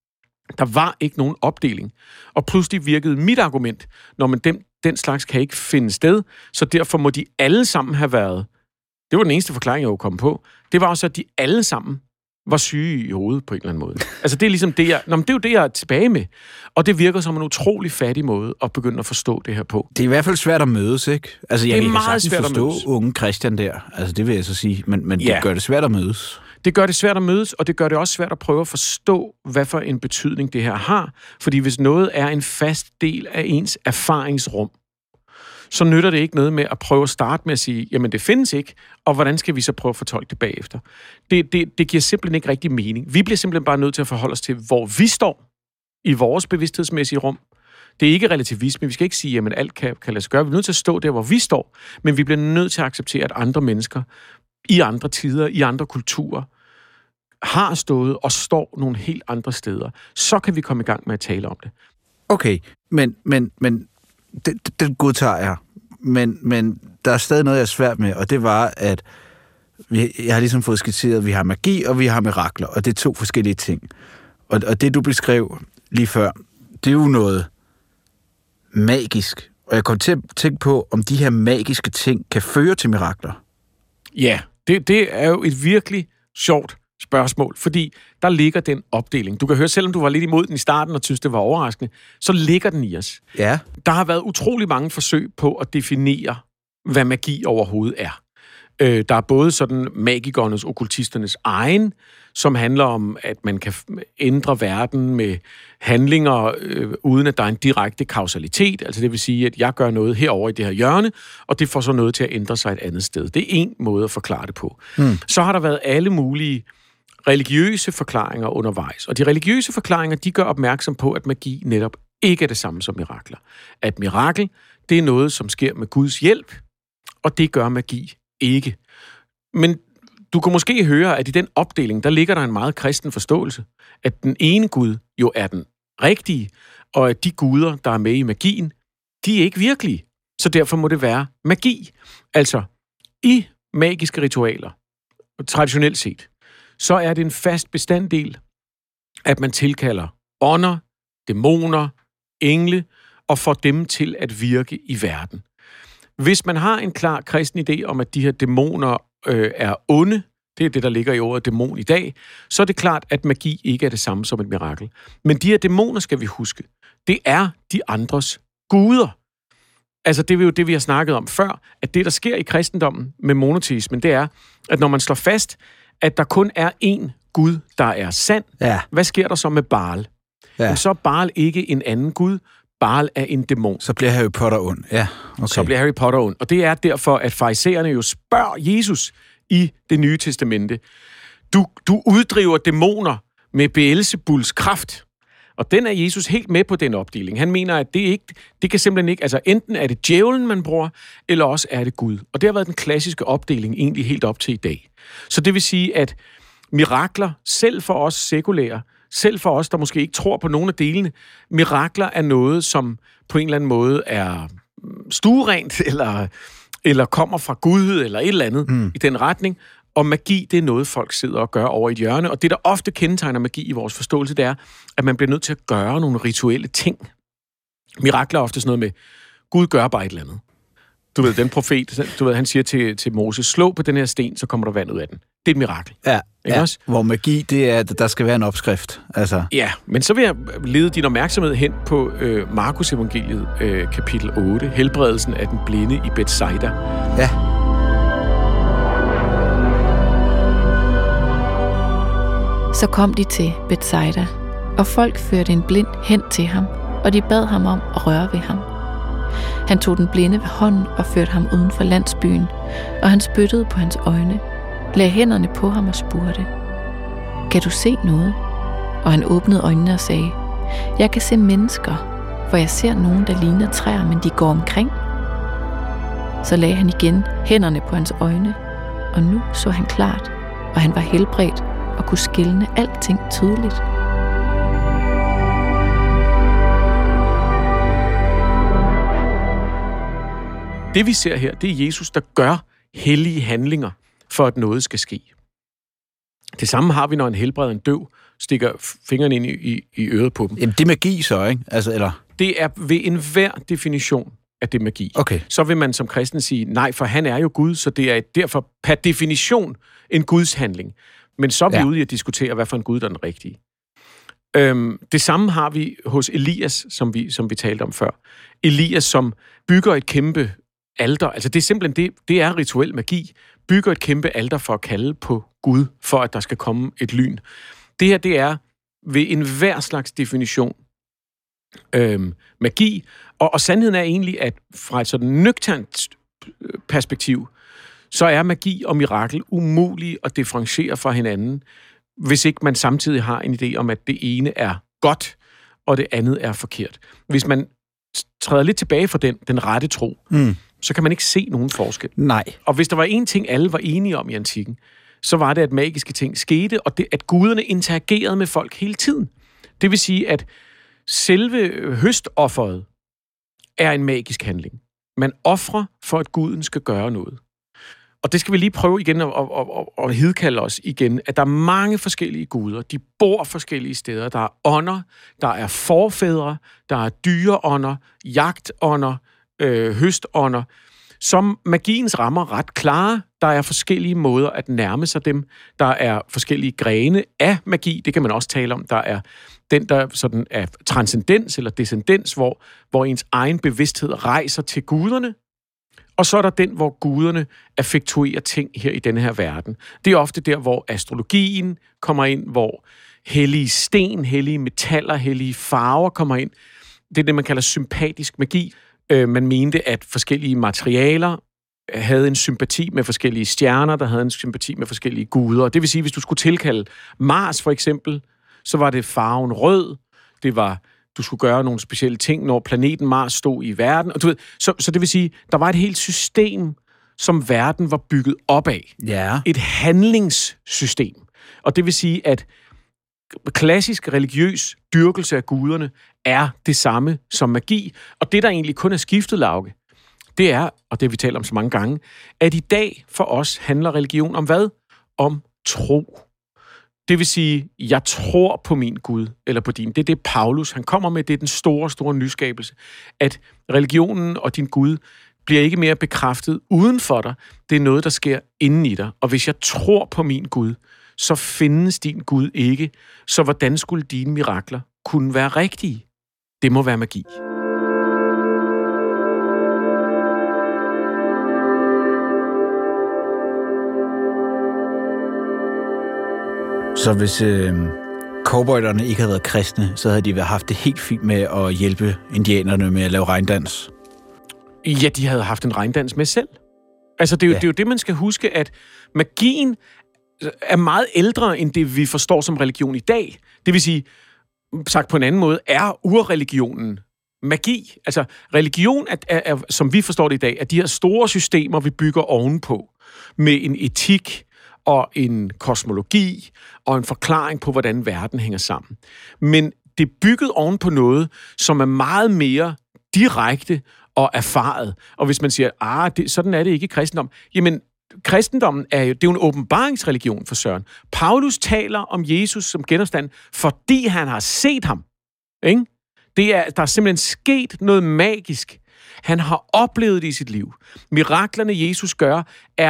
Der var ikke nogen opdeling. Og pludselig virkede mit argument, når man den slags kan ikke finde sted, så derfor må de alle sammen have været. Det var den eneste forklaring, jeg kunne komme på. Det var også, at de alle sammen var syge i hovedet på en eller anden måde. Altså det er ligesom det, det er jo det, jeg er tilbage med. Og det virker som en utrolig fattig måde at begynde at forstå det her på. Det er i hvert fald svært at mødes, ikke? Altså jeg kan sagtens forstå unge Christian der. Altså det vil jeg så sige. Men det gør det svært at mødes. Det gør det svært at mødes, og det gør det også svært at prøve at forstå, hvad for en betydning det her har. Fordi hvis noget er en fast del af ens erfaringsrum, så nytter det ikke noget med at prøve at starte med at sige, jamen det findes ikke, og hvordan skal vi så prøve at fortolke det bagefter? Det giver simpelthen ikke rigtig mening. Vi bliver simpelthen bare nødt til at forholde os til, hvor vi står i vores bevidsthedsmæssige rum. Det er ikke relativisme. Vi skal ikke sige, jamen alt kan lade sig gøre. Vi er nødt til at stå der, hvor vi står, men vi bliver nødt til at acceptere, at andre mennesker i andre tider, i andre kulturer, har stået og står nogle helt andre steder. Så kan vi komme i gang med at tale om det. Okay, men det godtager jeg. Men der er stadig noget, jeg er svært med, og det var, at jeg har ligesom fået skitseret, at vi har magi, og vi har mirakler, og det er 2 forskellige ting. Og det, du beskrev lige før, det er jo noget magisk. Og jeg kom til at tænke på, om de her magiske ting kan føre til mirakler. Ja, det er jo et virkelig sjovt spørgsmål, fordi der ligger den opdeling. Du kan høre, selvom du var lidt imod den i starten og synes, det var overraskende, så ligger den i os. Ja. Der har været utrolig mange forsøg på at definere, hvad magi overhovedet er. Der er både sådan magikernes, okkultisternes egen, som handler om, at man kan ændre verden med handlinger, uden at der er en direkte kausalitet. Altså det vil sige, at jeg gør noget herovre i det her hjørne, og det får så noget til at ændre sig et andet sted. Det er en måde at forklare det på. Så har der været alle mulige religiøse forklaringer undervejs. Og de religiøse forklaringer, de gør opmærksom på, at magi netop ikke er det samme som mirakler. At mirakel, det er noget, som sker med Guds hjælp, og det gør magi ikke. Men du kan måske høre, at i den opdeling, der ligger der en meget kristen forståelse, at den ene Gud jo er den rigtige, og at de guder, der er med i magien, de er ikke virkelige. Så derfor må det være magi. Altså, i magiske ritualer, traditionelt set, så er det en fast bestanddel, at man tilkalder ånder, dæmoner, engle, og får dem til at virke i verden. Hvis man har en klar kristen idé om, at de her dæmoner er onde, det er det, der ligger i ordet dæmon i dag, så er det klart, at magi ikke er det samme som et mirakel. Men de her dæmoner, skal vi huske, det er de andres guder. Altså, det er jo det, vi har snakket om før, at det, der sker i kristendommen med monoteismen, det er, at når man slår fast, at der kun er én Gud, der er sand, hvad sker der så med Baal? Ja. Så er Baal ikke en anden Gud, Baal er en dæmon. Så bliver Harry Potter ond. Ja, okay. Så bliver Harry Potter ond. Og det er derfor, at farisæerne jo spørger Jesus i Det Nye Testamente. Du uddriver dæmoner med Beelzebuls kraft. Og den er Jesus helt med på den opdeling. Han mener, at det kan simpelthen ikke... Altså, enten er det djævlen, man bruger, eller også er det Gud. Og det har været den klassiske opdeling egentlig helt op til i dag. Så det vil sige, at mirakler, selv for os sekulære, selv for os, der måske ikke tror på nogen af delene, mirakler er noget, som på en eller anden måde er stuerent, eller kommer fra Gud, eller et eller andet i den retning. Og magi, det er noget, folk sidder og gør over i et hjørne. Og det, der ofte kendetegner magi i vores forståelse, det er, at man bliver nødt til at gøre nogle rituelle ting. Mirakler er ofte sådan noget med, Gud gør bare et eller andet. Du ved, den profet, han siger til Moses, slå på den her sten, så kommer der vand ud af den. Det er et mirakel. Ja, også? Hvor magi, det er, at der skal være en opskrift. Altså. Ja, men så vil jeg lede din opmærksomhed hen på Markus evangeliet, kapitel 8, helbredelsen af den blinde i Bethsaida. Ja. Så kom de til Bethsaida, og folk førte en blind hen til ham, og de bad ham om at røre ved ham. Han tog den blinde ved hånden og førte ham uden for landsbyen, og han spyttede på hans øjne, lagde hænderne på ham og spurgte, kan du se noget? Og han åbnede øjnene og sagde, jeg kan se mennesker, for jeg ser nogen, der ligner træer, men de går omkring. Så lagde han igen hænderne på hans øjne, og nu så han klart, og han var helbredt og kunne skelne alting tydeligt. Det vi ser her, det er Jesus, der gør hellige handlinger, for at noget skal ske. Det samme har vi, når en helbreder en døv, stikker fingrene ind i øret på dem. Jamen, det er magi så, ikke? Altså, eller? Det er ved enhver definition af det magi. Okay. Så vil man som kristen sige, nej, for han er jo Gud, så det er derfor per definition en Guds handling. Men så er vi ude i at diskutere, hvad for en Gud, der er den rigtige. Det samme har vi hos Elias, som vi talte om før. Elias, som bygger et kæmpe alter. Altså det er simpelthen det er rituel magi. Bygger et kæmpe alter for at kalde på Gud, for at der skal komme et lyn. Det her, det er ved enhver slags definition magi. Og sandheden er egentlig, at fra et sådan nøgternt perspektiv, så er magi og mirakel umulige at differentiere fra hinanden, hvis ikke man samtidig har en idé om, at det ene er godt, og det andet er forkert. Hvis man træder lidt tilbage fra den rette tro, så kan man ikke se nogen forskel. Nej. Og hvis der var en ting, alle var enige om i antikken, så var det, at magiske ting skete, og det, at guderne interagerede med folk hele tiden. Det vil sige, at selve høstofferet er en magisk handling. Man ofrer for, at guden skal gøre noget. Og det skal vi lige prøve igen at hidkalde os igen, at der er mange forskellige guder. De bor forskellige steder. Der er ånder, der er forfædre, der er dyreånder, jagtånder, høstånder. Som magiens rammer ret klare. Der er forskellige måder at nærme sig dem. Der er forskellige grene af magi. Det kan man også tale om. Der er den, der sådan er transcendens eller descendens, hvor ens egen bevidsthed rejser til guderne. Og så er der den, hvor guderne effektuerer ting her i denne her verden. Det er ofte der, hvor astrologien kommer ind, hvor hellige sten, hellige metaller, hellige farver kommer ind. Det er det, man kalder sympatisk magi. Man mente, at forskellige materialer havde en sympati med forskellige stjerner, der havde en sympati med forskellige guder. Det vil sige, hvis du skulle tilkalde Mars for eksempel, så var det farven rød. Det var, du skulle gøre nogle specielle ting, når planeten Mars stod i verden. Og du ved, så det vil sige, der var et helt system, som verden var bygget op af. Ja. Et handlingssystem. Og det vil sige, at klassisk religiøs dyrkelse af guderne er det samme som magi. Og det, der egentlig kun er skiftet, Lauke, det er, og det vi taler om så mange gange, at i dag for os handler religion om hvad? Om tro. Det vil sige, jeg tror på min Gud, eller på din. Det er det, Paulus, han kommer med, det er den store, store nyskabelse. At religionen og din Gud bliver ikke mere bekræftet uden for dig. Det er noget, der sker inden i dig. Og hvis jeg tror på min Gud, så findes din Gud ikke. Så hvordan skulle dine mirakler kunne være rigtige? Det må være magi. Så hvis cowboyderne ikke havde været kristne, så havde de haft det helt fint med at hjælpe indianerne med at lave regndans. Ja, de havde haft en regndans med selv. Altså, det er jo det, man skal huske, at magien er meget ældre, end det, vi forstår som religion i dag. Det vil sige, sagt på en anden måde, er urreligionen magi. Altså, religion er, som vi forstår det i dag, er de her store systemer, vi bygger ovenpå, med en etik og en kosmologi og en forklaring på, hvordan verden hænger sammen. Men det er bygget oven på noget, som er meget mere direkte og erfaret. Og hvis man siger, sådan er det ikke i kristendom, jamen, kristendommen er jo en åbenbaringsreligion for Søren. Paulus taler om Jesus som genopstand, fordi han har set ham. Ikke? Der er simpelthen sket noget magisk. Han har oplevet det i sit liv. Miraklerne, Jesus gør,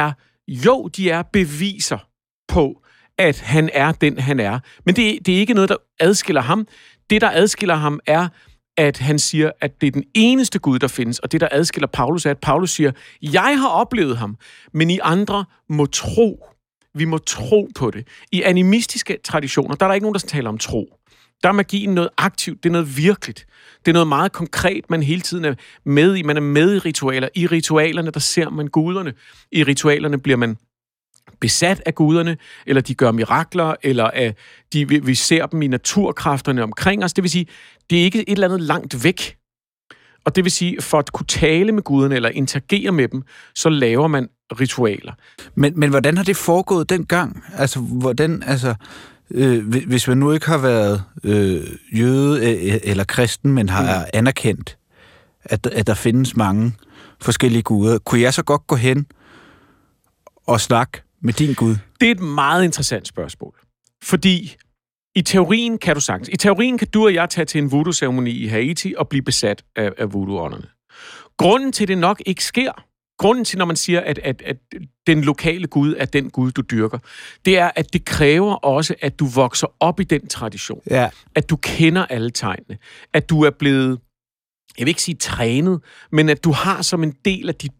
de er beviser på, at han er den, han er. Men det er ikke noget, der adskiller ham. Det, der adskiller ham, er, at han siger, at det er den eneste Gud, der findes. Og det, der adskiller Paulus, er, at Paulus siger, jeg har oplevet ham, men I andre må tro. Vi må tro på det. I animistiske traditioner, der er der ikke nogen, der taler om tro. Der er magien noget aktivt, det er noget virkeligt. Det er noget meget konkret, man hele tiden er med i. Man er med i ritualer. I ritualerne, der ser man guderne. I ritualerne bliver man besat af guderne, eller de gør mirakler, eller vi ser dem i naturkræfterne omkring os. Det vil sige, det er ikke et eller andet langt væk. Og det vil sige, for at kunne tale med guderne, eller interagere med dem, så laver man ritualer. Men hvordan har det foregået dengang? Altså, hvordan, hvis man nu ikke har været jøde eller kristen, men har anerkendt, at der findes mange forskellige guder, kunne jeg så godt gå hen og snakke med din Gud? Det er et meget interessant spørgsmål. Fordi I teorien kan du sagtens. I teorien kan du og jeg tage til en voodoo-ceremoni i Haiti og blive besat af voodoo-ånderne. Grunden til, det nok ikke sker, grunden til, når man siger, at den lokale gud er den gud, du dyrker, det er, at det kræver også, at du vokser op i den tradition. Ja. At du kender alle tegnene. At du er blevet, jeg vil ikke sige trænet, men at du har som en del af dit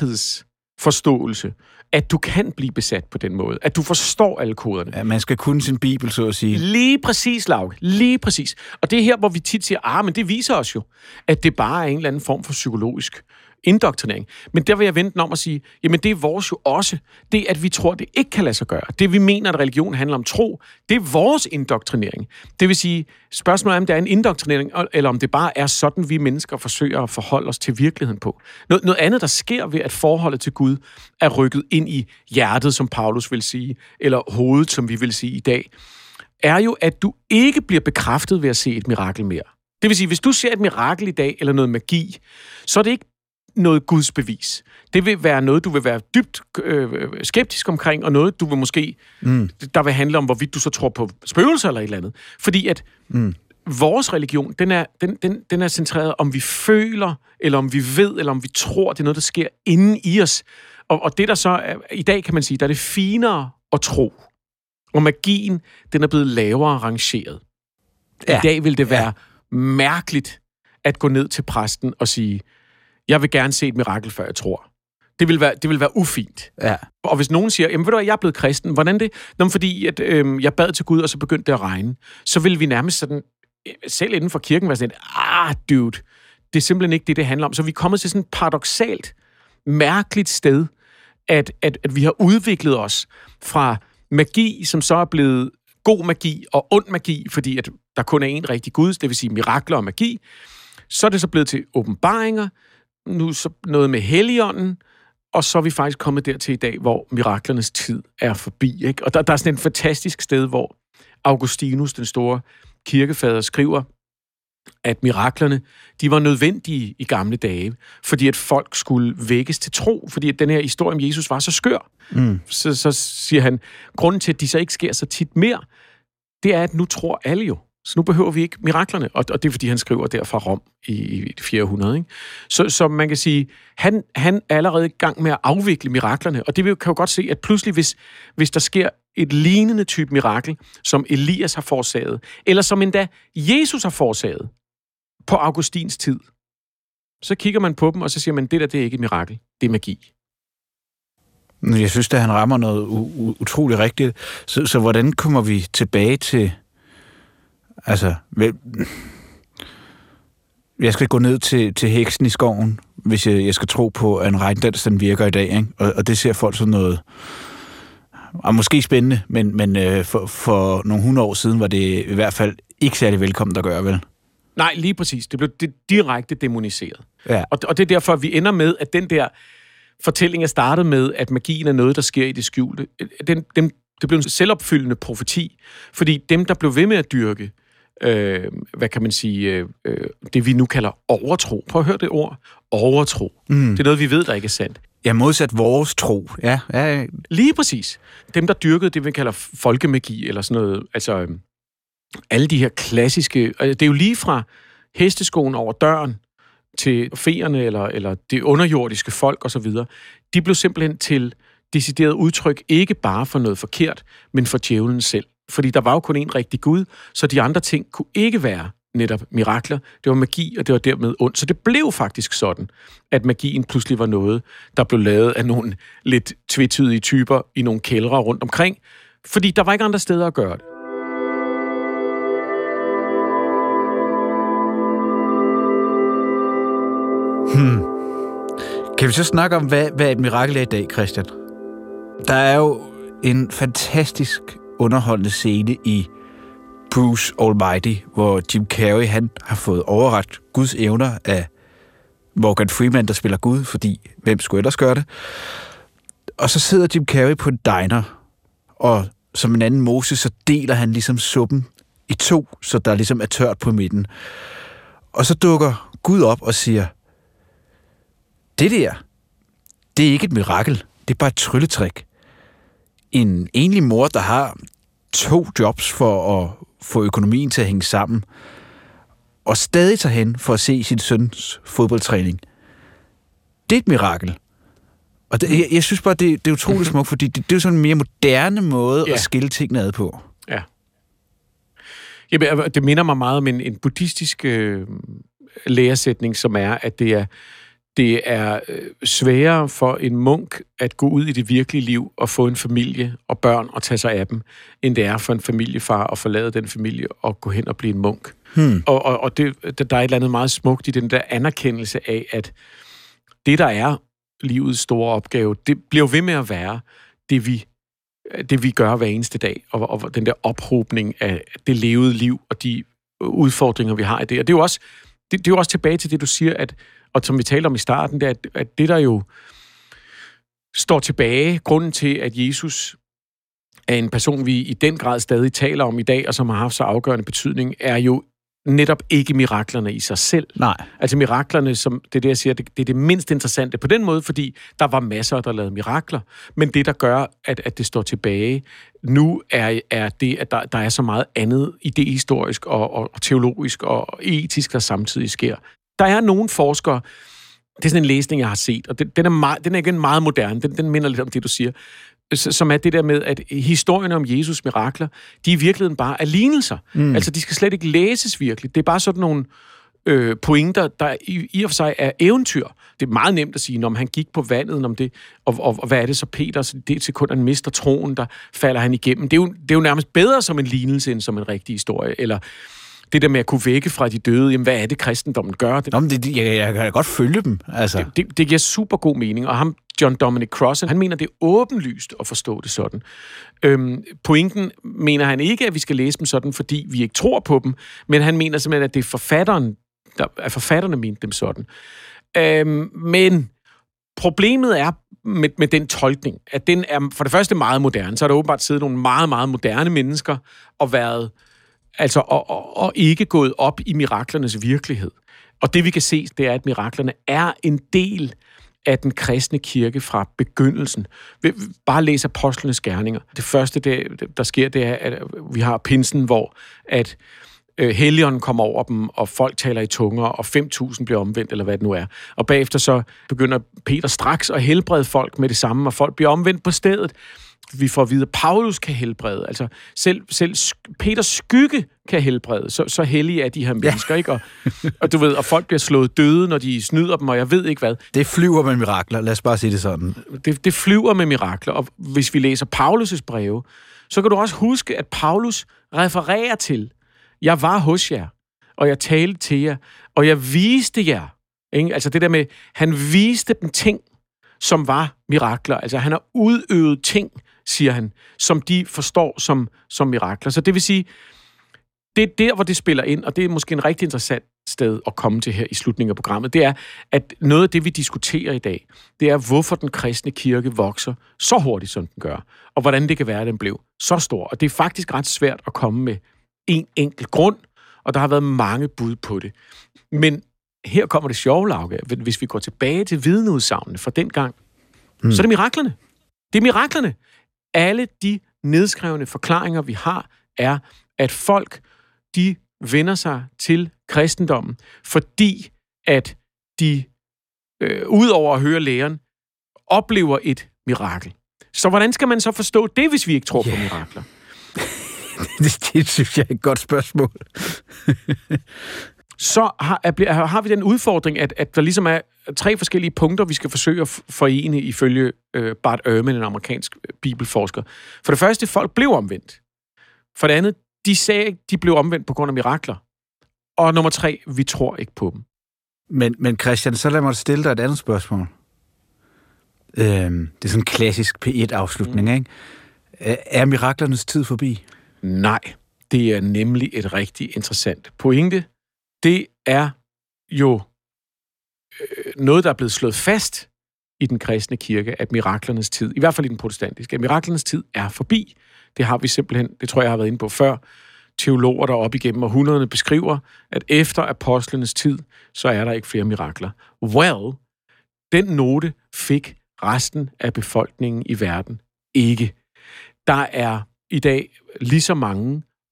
bevidsthedsforståelse, at du kan blive besat på den måde. At du forstår alle koderne. Ja, man skal kunne sin bibel, så at sige. Lige præcis, Lauke. Lige præcis. Og det er her, hvor vi tit siger, men det viser os jo, at det bare er en eller anden form for psykologisk indoktrinering. Men der vil jeg vente om at sige, jamen det er vores jo også. Det, at vi tror, det ikke kan lade sig gøre. Det, vi mener, at religion handler om tro, det er vores indoktrinering. Det vil sige, spørgsmålet er, om det er en indoktrinering, eller om det bare er sådan, vi mennesker forsøger at forholde os til virkeligheden på. Noget andet, der sker ved, at forholdet til Gud er rykket ind i hjertet, som Paulus vil sige, eller hovedet, som vi vil sige i dag, er jo, at du ikke bliver bekræftet ved at se et mirakel mere. Det vil sige, hvis du ser et mirakel i dag, eller noget magi, så er det ikke noget Guds bevis. Det vil være noget, du vil være dybt skeptisk omkring, og noget, du vil måske, der vil handle om, hvorvidt du så tror på spøgelser eller et eller andet. Fordi at vores religion, den er centreret, om vi føler, eller om vi ved, eller om vi tror, det er noget, der sker inde i os. Og det der så, i dag kan man sige, der er det finere at tro. Og magien, den er blevet lavere rangeret. Ja. I dag vil det være mærkeligt at gå ned til præsten og sige, jeg vil gerne se et mirakel, før jeg tror. Det vil være ufint. Ja. Og hvis nogen siger, jamen ved du hvad, jeg er blevet kristen, hvordan det? Nå, fordi at, jeg bad til Gud, og så begyndte det at regne. Så vil vi nærmest sådan, selv inden for kirken, være sådan, dude, det er simpelthen ikke det handler om. Så vi er kommet til sådan et paradoksalt, mærkeligt sted, at vi har udviklet os fra magi, som så er blevet god magi og ond magi, fordi at der kun er én rigtig Gud, det vil sige mirakler og magi. Så er det så blevet til åbenbaringer, nu så noget med Helligånden, og så er vi faktisk kommet dertil i dag, hvor miraklernes tid er forbi. Ikke? Og der er sådan et fantastisk sted, hvor Augustinus, den store kirkefader, skriver, at miraklerne, de var nødvendige i gamle dage, fordi at folk skulle vækkes til tro, fordi at den her historie om Jesus var så skør. Så siger han, grunden til, at de så ikke sker så tit mere, det er, at nu tror alle jo. Så nu behøver vi ikke miraklerne, og det er, fordi han skriver der fra Rom i det 400. Ikke? Så man kan sige, han er allerede i gang med at afvikle miraklerne, og det kan jo godt se, at pludselig, hvis der sker et lignende type mirakel, som Elias har forårsaget, eller som endda Jesus har forårsaget på Augustins tid, så kigger man på dem, og så siger man, det er ikke et mirakel, det er magi. Jeg synes, at han rammer noget utroligt rigtigt. Så hvordan kommer vi tilbage til... Altså, jeg skal gå ned til heksen i skoven, hvis jeg skal tro på, at en regndans, den virker i dag, ikke? Og det ser folk sådan noget... Og måske spændende, men for nogle 100 år siden var det i hvert fald ikke særlig velkommen at gøre, vel? Nej, lige præcis. Det blev direkte demoniseret. Ja. Og det er derfor, at vi ender med, at den der fortælling er startet med, at magien er noget, der sker i det skjulte. Det blev en selvopfyldende profeti, fordi dem, der blev ved med at dyrke, hvad kan man sige, det vi nu kalder overtro. Prøv at høre det ord. Overtro. Det er noget, vi ved, der ikke er sandt. Ja, modsat vores tro. Ja. Lige præcis. Dem, der dyrkede det, vi kalder folkemagi, eller sådan noget, altså alle de her klassiske, det er jo lige fra hesteskoen over døren, til feerne, eller det underjordiske folk, og så videre. De blev simpelthen til decideret udtryk, ikke bare for noget forkert, men for djævlen selv. Fordi der var jo kun en rigtig Gud, så de andre ting kunne ikke være netop mirakler. Det var magi, og det var dermed ondt. Så det blev faktisk sådan, at magien pludselig var noget, der blev lavet af nogle lidt tvetydige typer i nogle kældre rundt omkring, fordi der var ikke andre steder at gøre det. Kan vi så snakke om, hvad et mirakel er i dag, Christian? Der er jo en fantastisk underholdende scene i Bruce Almighty, hvor Jim Carrey, han har fået overrakt Guds evner af Morgan Freeman, der spiller Gud, fordi hvem skulle ellers gøre det? Og så sidder Jim Carrey på en diner, og som en anden Moses, så deler han ligesom suppen i 2, så der ligesom er tørt på midten. Og så dukker Gud op og siger, det der, det er ikke et mirakel, det er bare et trylletrik. En enlig mor, der har 2 jobs for at få økonomien til at hænge sammen, og stadig tager hen for at se sin søns fodboldtræning. Det er et mirakel. Og jeg synes bare, det er utroligt smukt, fordi det er jo sådan en mere moderne måde at skille tingene ad på. Ja. Jamen, det minder mig meget om en buddhistisk læresætning, som er, at det er sværere for en munk at gå ud i det virkelige liv og få en familie og børn og tage sig af dem, end det er for en familiefar at forlade den familie og gå hen og blive en munk. Og der er et eller andet meget smukt i den der anerkendelse af, at det, der er livets store opgave, det bliver ved med at være det vi gør hver eneste dag, og den der ophobning af det levede liv og de udfordringer, vi har i det. Og det er jo også tilbage til det, du siger, og som vi talte om i starten, det er, at det, der jo står tilbage, grunden til, at Jesus er en person, vi i den grad stadig taler om i dag, og som har haft så afgørende betydning, er jo netop ikke miraklerne i sig selv. Nej. Altså miraklerne, som det er det, jeg siger, det er det mindst interessante på den måde, fordi der var masser, der lavede mirakler. Men det, der gør, at det står tilbage nu, er det, at der er så meget andet idehistorisk og teologisk og etisk, der samtidig sker. Der er nogle forskere, det er sådan en læsning, jeg har set, og den er igen meget moderne, den minder lidt om det, du siger, som er det der med, at historierne om Jesus mirakler, de i virkeligheden bare er lignelser. Altså, de skal slet ikke læses virkelig. Det er bare sådan nogle pointer, der i og for sig er eventyr. Det er meget nemt at sige, når han gik på vandet, om det, og hvad er det så Peter? Så det sekund, han mister troen, der falder han igennem. Det er jo nærmest bedre som en lignelse, end som en rigtig historie. Eller det der med at kunne vække fra de døde, jamen, hvad er det, kristendommen gør? Jeg kan godt følge dem. Altså. Det giver super god mening, og ham, John Dominic Crossan, han mener, det er åbenlyst at forstå det sådan. Pointen mener han ikke, at vi skal læse dem sådan, fordi vi ikke tror på dem, men han mener simpelthen, at det er forfatterne mente dem sådan. Men problemet er med den tolkning, at den er for det første meget moderne. Så er der åbenbart siddet nogle meget, meget moderne mennesker og været og ikke gået op i miraklernes virkelighed. Og det vi kan se, det er, at miraklerne er en del af den kristne kirke fra begyndelsen. Bare læs apostlenes gerninger. Det første, der sker, det er, at vi har pinsen, hvor at Helligånden kommer over dem, og folk taler i tunger, og 5.000 bliver omvendt, eller hvad det nu er. Og bagefter så begynder Peter straks at helbrede folk med det samme, og folk bliver omvendt på stedet. Vi får at vide, at Paulus kan helbrede. Altså, selv Peters skygge kan helbrede. Så hellige er de her mennesker, ikke? Og du ved, og folk bliver slået døde, når de snyder dem, og jeg ved ikke hvad. Det flyver med mirakler, lad os bare sige det sådan. Det flyver med mirakler, og hvis vi læser Paulus' breve, så kan du også huske, at Paulus refererer til, jeg var hos jer, og jeg talte til jer, og jeg viste jer. Ikke? Altså det der med, han viste dem ting, som var mirakler. Altså han har udøvet ting, siger han, som de forstår som mirakler. Så det vil sige, det er der, hvor det spiller ind, og det er måske en rigtig interessant sted at komme til her i slutningen af programmet, det er, at noget af det, vi diskuterer i dag, det er, hvorfor den kristne kirke vokser så hurtigt, som den gør, og hvordan det kan være, at den blev så stor. Og det er faktisk ret svært at komme med en enkelt grund, og der har været mange bud på det. Men her kommer det sjove, Lauke. Hvis vi går tilbage til vidneudsagnene fra dengang, så er det miraklerne. Det er miraklerne. Alle de nedskrevne forklaringer, vi har, er, at folk, de vender sig til kristendommen, fordi at de, udover at høre læren, oplever et mirakel. Så hvordan skal man så forstå det, hvis vi ikke tror på mirakler? Det synes jeg er et godt spørgsmål. Så har vi den udfordring, at der ligesom er 3 forskellige punkter, vi skal forsøge at forene ifølge Bart Ehrman, en amerikansk bibelforsker. For det første, folk blev omvendt. For det andet, de sagde, de blev omvendt på grund af mirakler. Og nummer 3, vi tror ikke på dem. Men Christian, så lad mig stille dig et andet spørgsmål. Det er sådan en klassisk P1-afslutning, ikke? Er miraklernes tid forbi? Nej, det er nemlig et rigtig interessant pointe. Det er jo noget, der er blevet slået fast i den kristne kirke, at miraklernes tid, i hvert fald i den protestantiske, at miraklernes tid er forbi. Det har vi simpelthen, det tror jeg har været inde på før, teologer, der op igennem århundrederne beskriver, at efter apostlenes tid, så er der ikke flere mirakler. Well, den note fik resten af befolkningen i verden ikke. Der er i dag lige så mange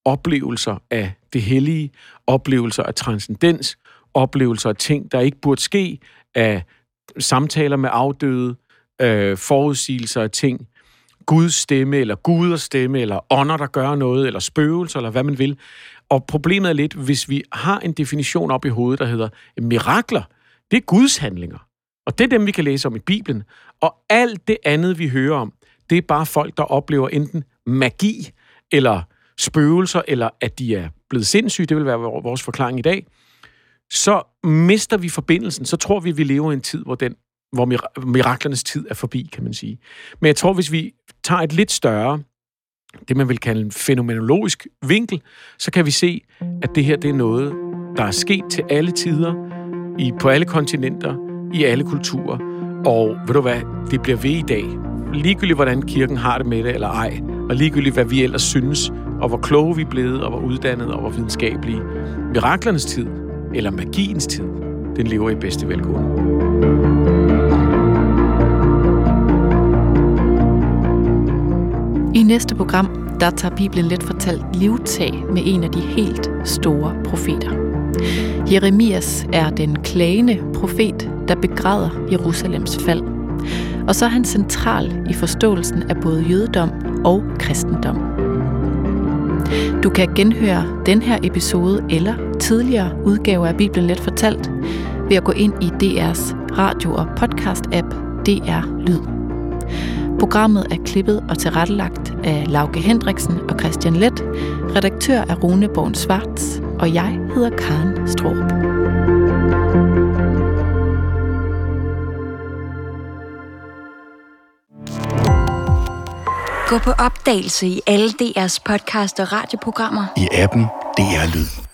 oplevelser af det hellige, oplevelser af transcendens, oplevelser af ting, der ikke burde ske, af samtaler med afdøde, forudsigelser af ting, Guds stemme, eller guders stemme, eller ånder, der gør noget, eller spøgelser, eller hvad man vil. Og problemet er lidt, hvis vi har en definition op i hovedet, der hedder mirakler, det er Guds handlinger. Og det er dem, vi kan læse om i Bibelen. Og alt det andet, vi hører om, det er bare folk, der oplever enten magi, eller spøgelser, eller at de er blevet sindssyge, det vil være vores forklaring i dag. Så mister vi forbindelsen, så tror vi lever i en tid, hvor miraklernes tid er forbi, kan man sige. Men jeg tror, hvis vi tager et lidt større, det man vil kalde en fænomenologisk vinkel, så kan vi se, at det her det er noget, der er sket til alle tider, på alle kontinenter, i alle kulturer. Og ved du hvad, det bliver ved i dag. Ligegyldigt, hvordan kirken har det med det eller ej, og ligegyldigt, hvad vi ellers synes, og hvor kloge vi er blevet, og hvor uddannede, og hvor videnskabelige. Miraklernes tid, eller magiens tid, den lever i bedste velgående. I næste program, der tager Bibelen let fortalt livtag med en af de helt store profeter. Jeremias er den klagende profet, der begræder Jerusalems fald. Og så er han central i forståelsen af både jødedom og kristendom. Du kan genhøre den her episode eller tidligere udgaver af Bibelen let fortalt ved at gå ind i DR's radio- og podcast-app DR Lyd. Programmet er klippet og tilrettelagt af Lauke Hendriksen og Christian Leth, redaktør er Rune Born Svarts, og jeg hedder Karen Straarup. Gå på opdagelse i alle DR's podcast og radioprogrammer. I appen DR Lyd.